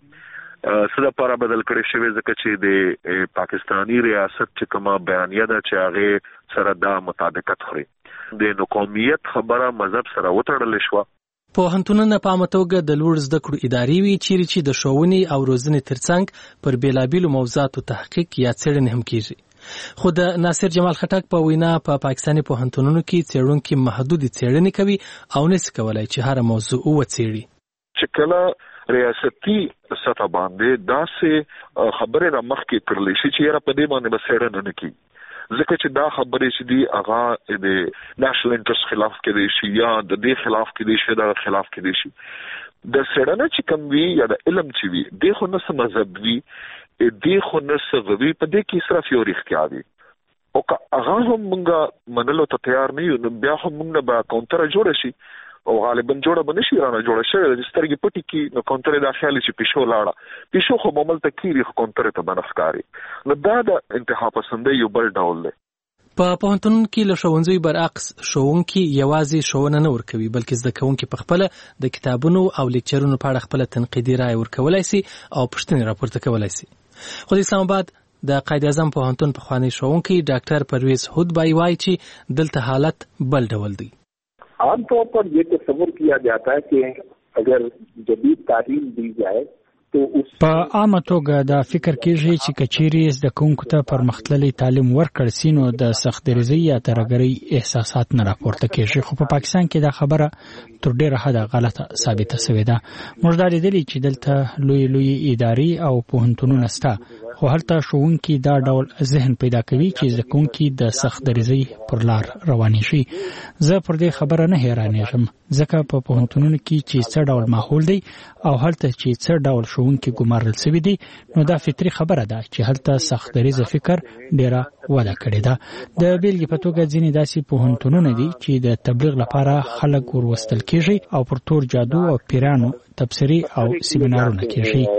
سره لپاره بدل کړي شوی ځکه چې د پاکستانی ریاست چې کومه بیانیه ده چې هغه سره دا مطابقت خوري. د نو قومیت خبره مذهب سره وتړل شو. پوهنتونونه په عامه توګه د لوړ زده کړو ادارې وي چیرې چې د ښوونې او روزنې ترڅنګ پر بیلابیلو موضوعاتو تحقیق یا څېړنې هم کیږي. خو د ناصر جمال خټک په وینا په پاکستاني پوهنتونونو کې څېړونکي محدودې څېړنې کوي او نشي کولای چې هر موضوع وڅېړي. چې کله ریاستي سطح باندې داسې خبره را مخکې کړلې شي چې را په دې باندې بسېړنه نه کی ځکه چې دا خبرې چې دی هغه د نېشنل انټرست خلاف کې دي شي یا د دې خلاف کې دي شي دا خلاف کې دي شي د سړنه چې کوم وی یا د علم چې وی د خو نه سم مذهب وی د خو نه سغوي په دې کې اسراف یو اختیار دی او که هغه هم موږ منلو ته تیار نه یو بیا هم موږ به کاونټر جوړ شي او غالبا جوړه بنشي رانه جوړه شوی د سترګې پټي کې نو کاونټر د خیال چې پښو لاړه پښو خو معمول تکيري کاونټر ته بنفکاري نو دا د انتها پسندې یو بل ډول دی په پوهنتون کې له ښوونځي برعکس ښوونکي یوازې ښوونه نه ورکوي بلکې زده کوونکي په خپل د کتابونو او لیکچرونو په اړه خپل تنقیدي رائے ورکولای شي او پوښتنې راپورته کولای شي خو د اسلام آباد د قائد اعظم پوهنتون په خواني ښوونکي ډاکټر پرویز هودبای وایي چې دلته حالت بل ډول دی عام طور پر یہ تصور کیا جاتا ہے کہ اگر جدید تعلیم دی جائے تو اس په عامه توګه دا فکر کیږي چې کچيري زده کوونکو ته پرمختللي تعلیم ورکړل سي نو د سختدریزۍ یا ترګرۍ احساسات نه راپورته کیږي خو په پاکستان کې دا خبره تر ډیره حده غلطه ثابته شوې ده موږ دا لیدلي چې دلته لوی لوی ادارې او پوهنتونونه شته خو هلته ښوونکي دا ډول ذهن پیدا کوي چې زده کوونکي د سختدریزۍ پر لار رواني شي زه پر دې خبره نه حیرانېږم ځکه په پوهنتونونو کې چې څه ډول ماحول دی او هلته چې څه ډول ښوونکي ګمارل شوي دي نو دا فطري خبره ده چې هلته سختدریزه فکر ډیره وده کړې ده د بیلګې په توګه ځینې داسې پوهنتونونه دي چې د تبلیغ لپاره خلک وروستل کیږي او پر تور جادو او پیرانو تبصري او سیمینارونه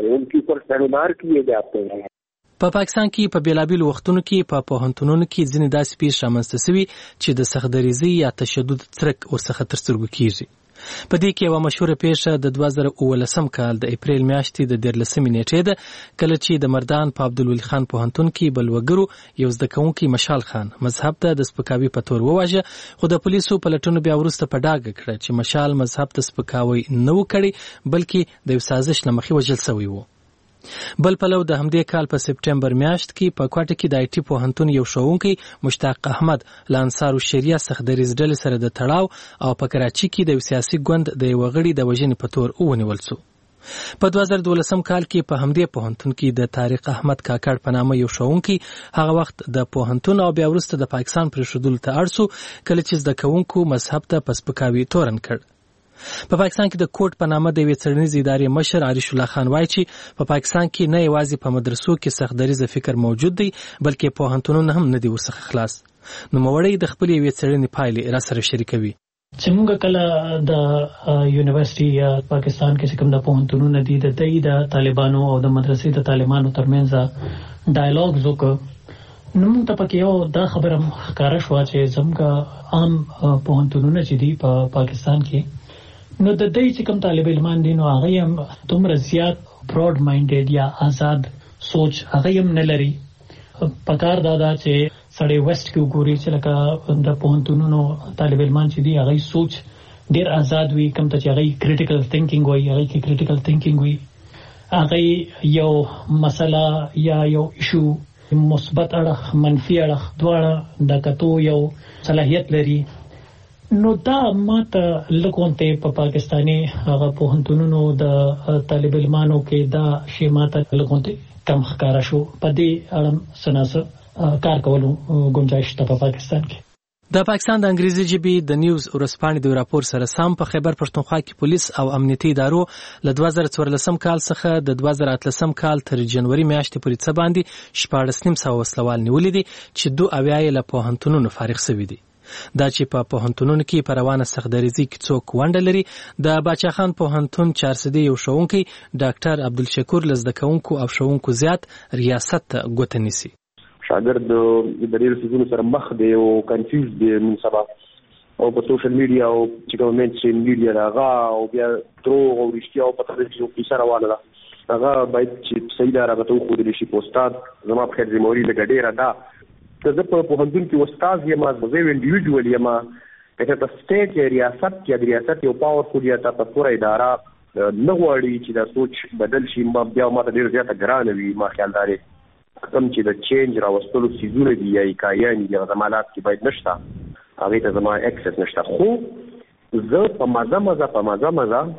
کیږي په پاکستان کې په بیلابیل وختونو کې په پوهنتونونو کې ځینې داسې پیښې رامنځته شوي چې د سختدریزۍ یا تشدد څرک ورڅخه تر سترګو کیږي په دې کې یوه مشهوره پیښه د دوه زره اوولسم کال د اپریل میاشتې د دیارلسمې نیټې ده کله چې د مردان په عبدالولي خان پوهنتون کې بل وګړو یو زده کوونکی مشال خان مذهب ته د سپکاوي په تور وواژه خو د پولیسو پلټنو بیا وروسته په ډاګه کړه چې مشال مذهب ته سپکاوی نه و کړی بلکې د یو سازش له مخې وژل شوی و بل پلو د همدې کال په سپټمبر میاشت کې په کوټه کې د آی ټي پوهنتون یو ښوونکی مشتاق احمد له انصار الشریعه سختدریز ډلې سره د تړاو او په کراچي کې د یو سیاسي ګوند د یو غړي د وژنې په تور ونیول شو په دوه زره دولسم کال کې په همدې پوهنتون کې د طارق احمد کاکړ په نامه یو ښوونکی هغه وخت د پوهنتون او بیا وروسته د پاکستان پرېښودلو ته اړ شو کله چې زده کوونکو مذهب ته په سپکاوي تورن کړ په پا پاکستان کې د کوټ په نامه د یوې څېړنیزې ادارې مشر عریش الله خان وایي چې په پا پاکستان کې نه یوازې په مدرسو کې سختدریزه فکر موجود دی بلکې پوهنتونونه هم نه دي ورڅخه خلاص نوموړی د خپلې یوې څېړنې پایلې راسره شریکوي چې موږ کله د یونیورسيټي یا پاکستان کې کوم د پوهنتونونو دي د دې د طالبانو او د مدرسې د طالبانو ترمنځ ډایالوګ وکړ نو موږ ته پکې یو دا خبره ښکاره شوه چې زموږ عام پوهنتونونه چې دي په پاکستان کې نو د دې چې کوم طالب علمان دي نو هغه هم دومره زیات براډ مایندډ یا آزاد سوچ هغه هم نه لري پکار دادا چې سړی ویسټ کې وګوري چې لکه د پوهنتونونو طالب علمان چې دي هغه سوچ ډیر آزاد وي کوم ته چې هغه کریټیکل تھینکینګ وایي هغه کې کریټیکل تھینکینګ وي هغه یو مسله یا یو ایشو مثبت اړخ منفي اړخ دواړه د کتو یو صلاحیت لري نو دا ماته لکونته په پاکستاني هغه پوهنتونونو د طالب علمانو کې دا شی ماته لکونته کم ښکارا شو په دې اړه سناسه کار کولو گنجائش ته په پاکستان کې د پاکستان د انګریزي ژبې د نیوز ورسپانې د راپور سره سم په خیبر پښتونخوا کې پولیس او امنیتي ادارو له دوه زره څوارلسم کال څخه د دوه زره اتلسم کال تر جنوري میاشتې پورې څه باندې شپاړس نیم سوه وسلوال نیولي دي چې دوه اویا یې له پوهنتونونو فارغ شوي دي دا چې په پوهنتونونو کې په روانه سختدریزۍ کې څوک ونډه لري د باچا خان پوهنتون چارسدي یو ښوونکی ډاکټر عبدالشکور له زده کوونکو او ښوونکو زیات ریاست ته ګوته نیسي شاګرد د ډېرو څیزونو سره مخ دی او کنفیوز دی نن سبا او په سوشل میډیا او چې کوم مینستریم میډیا راغا او بیا دروغ او رښتیا او په تاسو کې پیسه روانه ده هغه باید چې صحیح لاره به خو دې شي پوسټاد زما په خیر زموري لګ ډېره ده که زه په پوهنتون کې استاد یم زه یو انډیویډوال یم که ته سټیټ یا ریاست کې د ریاست یو پاورفول یا تاسو پوره اداره نه غواړي چې دا سوچ بدل شي ما بیا ما ته ډېر زیاته ګرانه وي ما خیال داري کوم چې د چینج راوستلو سیزونه دي یا کایان یا زمالات کې باید نشته هغه ته زما اکسس نشته خو زه په مزه مزه په مزه مزه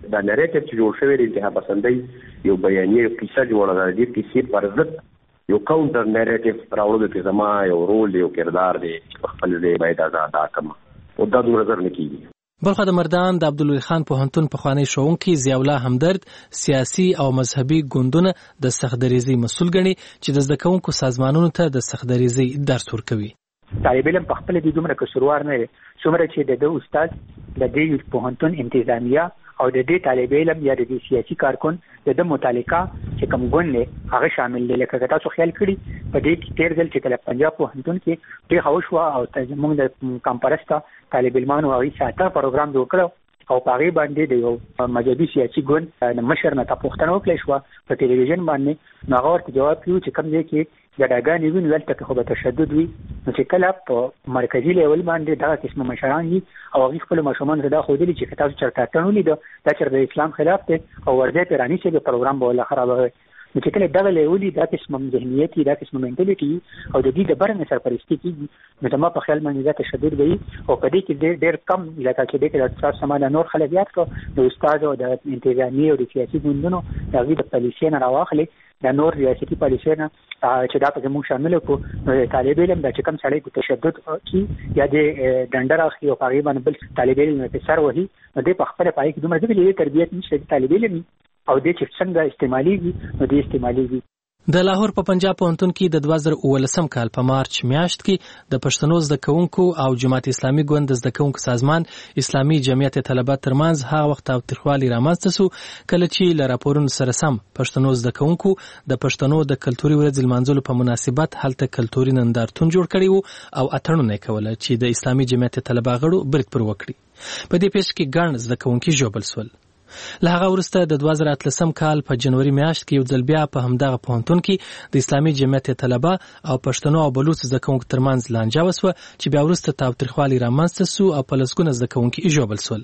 دا نریټیو چې جوړ شوی دی انتها پسندۍ یو بیانیه یو کیسه جوړه ده، دې کیسې پر ضد یو کاونټر نریټیو راوړل کې زما یو رول یو کردار دی چې خپل ځای باید ادا کړم او دا دومره زر نه کیږي. بلخو د مردان د عبدالولی خان پوهنتون پخوانی ښوونکی ضیاء الله همدرد سیاسي او مذهبي ګوندونه د سختدریزۍ مسؤل ګڼي چې د زده کوونکو سازمانونو ته د سختدریزۍ درس ورکوي. طالب علم په خپل د دومره قصوروار نه دی څومره چې د ده استاد د دې پوهنتون انتظامیه او د دې طالب علم یا د دې سیاسي کارکون د د متعلقه چې کوم ګوند دی هغه شامل دی. لکه تاسو خیال کړي په دې کې تیر ځل چې کله پنجاب پوهنتون کې ډېر هوش وه او زموږ د کمپرسته طالب علمانو هغوی ساته پروګرام جوړ کړی او په هغې باندې د یو مذهبي سیاسي ګوند د مشر نه پوښتنه وکړی شوه په تلویزیون باندې. نو هغه ورته جواب کړي چې کوم ځای کې ګډاګانې وي نو دلته کې خو به تشدد وي. نو چې کله په مرکزي لیول باندې دغه قسمه مشران دي او هغوی خپلو ماشومانو ته دا ښودلي چې که تاسو چېرته اتڼ ولیده دا چېرته د اسلام خلاف دی او ورځی پرې رانیسئ بیا پروګرام به والله خرابوي. نو چې کله دغه لیولي دا قسمه ذهنیت وي دا قسمه منټلیټي او د دې د بره نه سرپرستي کېږي نو زما په خیال باندې دا تشدد به وي او په دې کې ډېر ډېر کم لکه چې دې کې د تاسو سما د نور خلک یاد کړو د استاد او د انتظامي او د سیاسي ګوندونو د هغوی د پالیسۍ نه راواخلې د نور ریاستي پالیسۍ نه چې دا پکې موږ شامل کړو. نو طالب علم دا چې کوم سړی په تشدد کې یا د ډنډه راخلي او په هغې باندې بل طالب علم په سر وهي نو دې په خپله پای کې دومره ځکه چې دې تربیت نشته د طالب علم او دې چې څنګه استعمالېږي نو دې استعمالېږي. د لاهور په پنجاب پوهنتون کې د دوه زره اوولسم کال په مارچ میاشت کې د پښتنو زده کوونکو او جماعت اسلامي ګوند د زده کوونکو سازمان اسلامي جمعیت طلبه ترمنځ هغه وخت تاوتریخوالی رامنځته سو کله چې له راپورونو سره سم پښتنو زده کوونکو د پښتنو د کلتوري ورځې لمانځلو په مناسبت هلته کلتوري نندارتون جوړ کړی وو او اتڼونه یې کوله چې د اسلامي جمعیت طلبه غړو برید پر وکړي. په دې پیښه کې ګڼ زده کوونکي ژوبل سول. له هغه وروسته د دوه زره اتلسم کال په جنوري میاشت کې یو ځل بیا په همدغه پوهنتون کې د اسلامي جمعیت طلبه او پښتنو او بلوڅ زده کوونکو ترمنځ لانجه وسوه چې بیا وروسته تاوتریخوالی رامنځته سو او په لسګونه زده کوونکي ژوبل سول.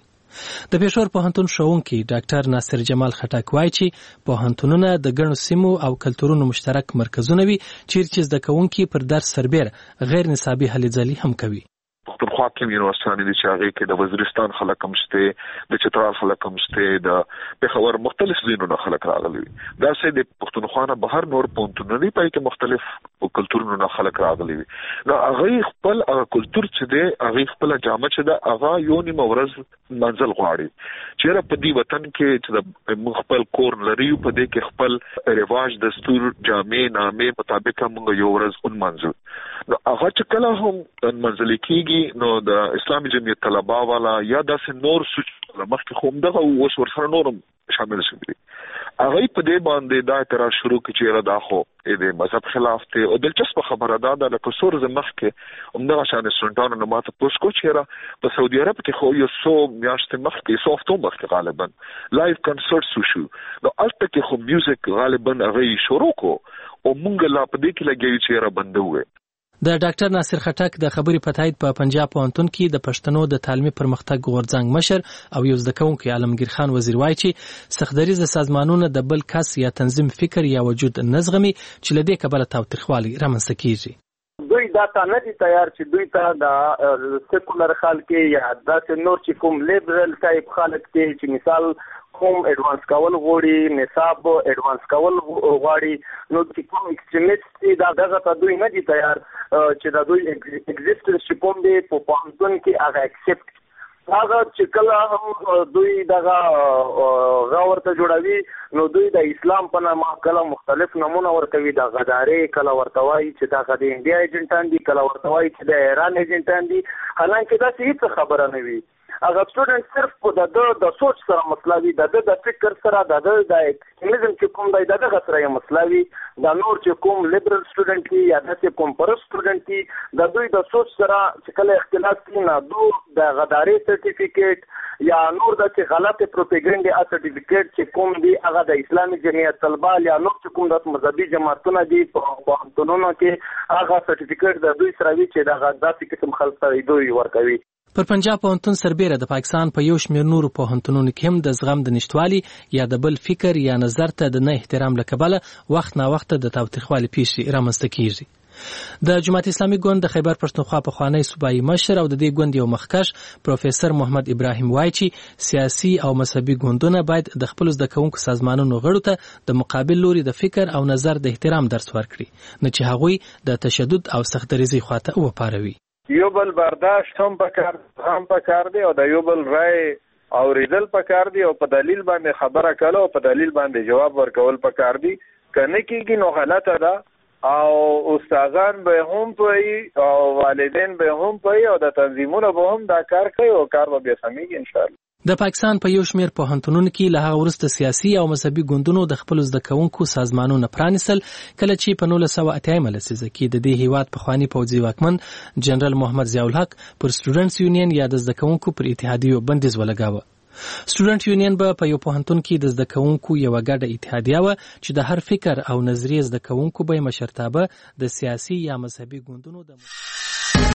د پېښور پوهنتون ښوونکی ډاکټر ناصر جمال خټک وایي چې پوهنتونونه د ګڼو سیمو او کلتورونو مشترک مرکزونه وي چیرې چې زده کوونکي پر درس سربېره غیر نصابي هلې ځلې هم کوي. پښتونخوا کې یونیورسيټي دي چې هغه کې د وزیرستان خلک هم شته د چترال خلک هم شته د پېښور مختلف ځایونو خلک راغلي دا سه د پښتونخوا نه بهر نور پونتونه دي پای کې مختلف کلتورونو نه خلک راغلي نو هغه خپل کلچر چې دی هغه خپل جامه چې دا هغه یو نیم ورځ منزل غواړي چیرې په دې وطن کې چې د خپل کور لري په دې کې خپل رواج دستور جامې نامې مطابق موږ یو ورځ اون منزل نو هغه چې کله هم منزل کېږي نو د اسلامي جمعیت طلبه والا یا د نور سوچ مخکې خوم دغه اوس ورسره نورم شامل شوي هغه په دې باندې دا اعتراض شروع کړي چې را داخو د مذهب خلاف ته او دلچسپ خبره ده د لکسور زمخ کې همدغه شان سنټانو نه ماته پوسکو چې را په سعودي عرب کې خو یو سو میاشت مخ کې سو اکتوبر کې غالبا لایو کنسرت شو نو البته کې خو میوزیک غالبا هغه شروع کو او مونږ لا په دې کې لګي چې را بندوي. د ډاکټر ناصر خټک د خبرې په تایید په پنجاب پوهنتون کې د پښتنو د تعلیمي پرمختګ غورځنګ مشر او یو زده کوونکی عالمگیر خان وزیر وایي چې سختدریز سازمانونه د بل کس یا تنظیم فکر یا وجود نزغمي چې له دې کبله تاوتریخوالی رامنځته کیږي. دوی دا تا نه دي تیار چې دوی ته د سیکولر خلک یا داسې نور چې کوم لیبرل ټایپ خلک دي چې مثال کوم ایڈوانس کول غوړي نصاب ایڈوانس کول غواړي نو چې کوم ایکستریمیست دي دا دغه ته دوی نه دي تیار چې دا دوی ایگزیسټنس چې کوم دی په پوهنتون کې هغه اکسپټ هغه چې کله هم دوی دغه غاورته جوړوي نو دوی د اسلام په نامه کله مختلف نمونه ورکوي د غدارې کله ورته وایي چې دا د انډیا ایجنټان دي کله ورته وایي چې د ایران ایجنټان دي حالانکه دا هیڅ خبره نه وي. هغه سټوډنټ صرف په د د سوچ سره مسلاوي د د فکر سره د د ایکستریمزم چې کوم دی دغه سره یې مسلاوي د نور چې کوم لیبرل سټوډنټ کی یا د کوم پرست سټوډنټ کی د دوی د سوچ سره چې کله اختلاف کی نه دو د غدارې سرټیفیکیټ یا نور د چې غلطه پروپاګاندا سرټیفیکیټ چې کوم دی هغه د اسلامي جمعیت طلبه یا نور چې کوم د مذهبي جماعتونو دی په پوهنتونونو کې هغه سرټیفیکیټ د دوی سره وی چې د غداسي قسم خلک سره دوی ورکوي. پر پنجاب پوهنتون سربېره د پاکستان په یو شمېر نورو پوهنتونونو کې هم د زغم د نشتوالي یا د بل فکر یا نظر ته د نه احترام له کبله وخت نا وخت د تاوتریخوالي پیښې رامنځته کیږي. د جماعت اسلامي ګوند د خیبر پښتونخوا پخوانی صوبایي مشر او د دې ګوند یو مخکش پروفیسور محمد ابراهیم وایي چې سیاسي او مذهبي ګوندونه باید د خپل زده کوونکو سازمانونو غړو ته د مقابل لوري د فکر او نظر د احترام درس ورکړي، نه چې هغوی د تشدد او سختدریزۍ خواته وپاروي. یو بل برداشت هم پکار هم پکار دی او د یو بل رائے اوریدل پکار دی او په دلیل باندې خبره کول او په دلیل باندې جواب ورکول پکار دی. کنه کېږي نو غلطه ده او استادان به هم پوي او والدین به هم پوي او د تنظیمونو به هم دا کار کوي او کار به بیا سمېږي ان شاء الله. د پاکستان په یو شمېر پوهنتونونو کې له هغه وروسته سیاسي او مذهبي ګوندونو د خپلو زده کوونکو سازمانونه پرانیستل، کله چې په نولس سوه اتیایمه لسیزه کې د دې هیواد پخواني پوځي واکمن جنرال محمد ضیاءالحق پر سټوډنټس یونین یا د زده کوونکو پر اتحادیو بندیز ولګاوه. سټوډنټ یونین به په یو پوهنتون کې د زده کوونکو یو ګډه اتحادیه وه چې د هر فکر او نظریې زده کوونکو به یې مشرتابه د سیاسي یا مذهبي ګوندونو د